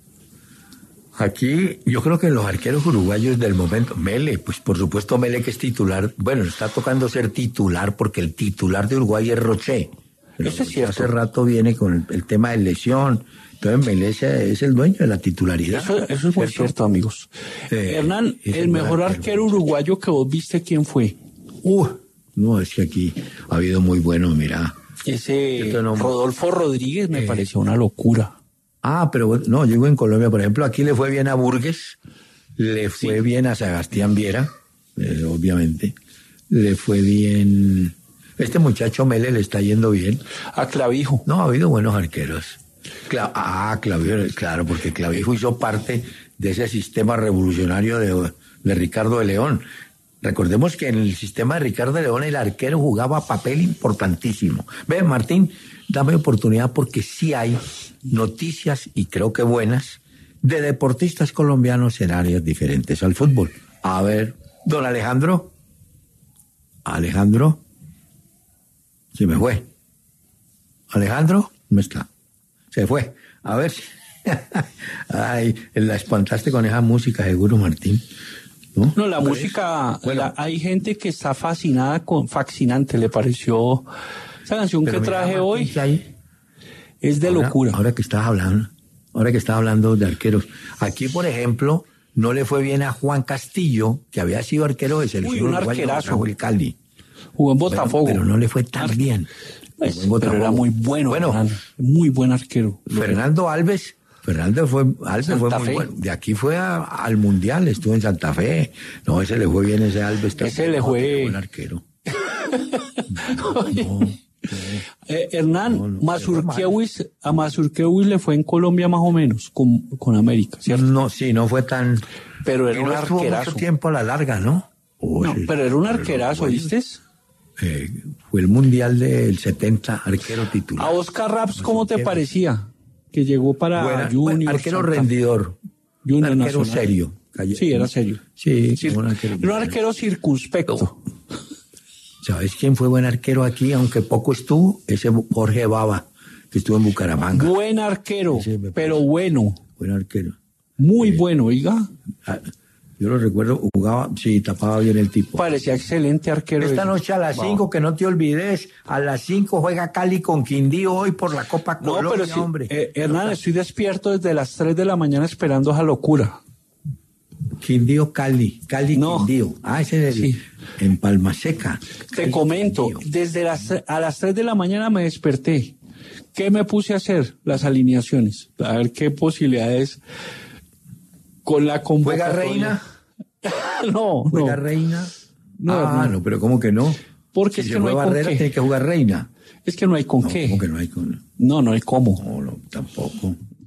Aquí yo creo que los arqueros uruguayos del momento, Mele, pues por supuesto Mele, que es titular, bueno, está tocando ser titular porque el titular de Uruguay es Roché. Pero Eso es cierto. hace rato viene con el tema de lesión. Entonces Melees es el dueño de la titularidad. Eso es muy cierto, amigos. Hernán, el mejor arquero uruguayo que vos viste, ¿quién fue? No, es que aquí ha habido muy buenos, mira. Ese Rodolfo Rodríguez me pareció una locura. Pero no, yo digo en Colombia, por ejemplo, aquí le fue bien a Burgues, le fue bien a Sebastián Viera, obviamente, le fue bien... Este muchacho Mele le está yendo bien. A Clavijo. No, ha habido buenos arqueros. Clavijo, claro, porque Clavijo hizo parte de ese sistema revolucionario de Ricardo de León. Recordemos que en el sistema de Ricardo de León el arquero jugaba papel importantísimo. Ve, Martín, dame oportunidad porque sí hay noticias, y creo que buenas, de deportistas colombianos en áreas diferentes al fútbol. A ver, don Alejandro. Se me fue. Alejandro, no está. Se fue. A ver si... Ay, la espantaste con esa música, seguro, Martín. No, la música, bueno, hay gente que está fascinante, le pareció esa canción que traje hoy. Es de locura. Ahora que estás hablando de arqueros. Aquí, por ejemplo, no le fue bien a Juan Castillo, que había sido arquero de selección. Un arquerazo. El Cali. Jugó en Botafogo. Pero no le fue tan bien. Pero era muy bueno. Muy buen arquero. Fernando fue muy bueno. De aquí fue al Mundial, estuvo en Santa Fe. No, ese le fue bien, ese Alves. Ese le fue. Buen arquero. Hernán, a Mazurkiewicz le fue en Colombia más o menos, con América, ¿cierto? No fue tan... Pero era un arquerazo. Mucho tiempo a la larga, ¿no? Pero era un arquerazo, ¿viste? Fue el Mundial del 70, arquero titular. ¿A Oscar Raps cómo te parecía? Que llegó para Junior. Arquero rendidor. Junior arquero Nacional. Serio. Sí, era serio. Sí, un arquero circunspecto. ¿Sabes quién fue buen arquero aquí? Aunque poco estuvo, ese Jorge Baba, que estuvo en Bucaramanga. Buen arquero, pero bueno. Buen arquero. Muy bueno, oiga. Yo lo recuerdo, jugaba, sí, tapaba bien el tipo. Parecía excelente arquero. Esta noche a las 5, que no te olvides, a las 5 juega Cali con Quindío hoy por la Copa Colombia, pero sí, hombre. Hernán, estoy despierto desde las 3 de la mañana esperando esa locura. Quindío, Cali, Quindío. Ese es en Palma Seca. Te comento, Quindío. A las 3 de la mañana me desperté. ¿Qué me puse a hacer? Las alineaciones. A ver qué posibilidades con la convocatoria. ¿Juega Reina? No. ¿Juega Reina? No, pero ¿cómo que no? Porque si es que no hay Barrera, tiene que jugar Reina. Es que no hay con qué. ¿Cómo que no hay con? No hay cómo. No, tampoco.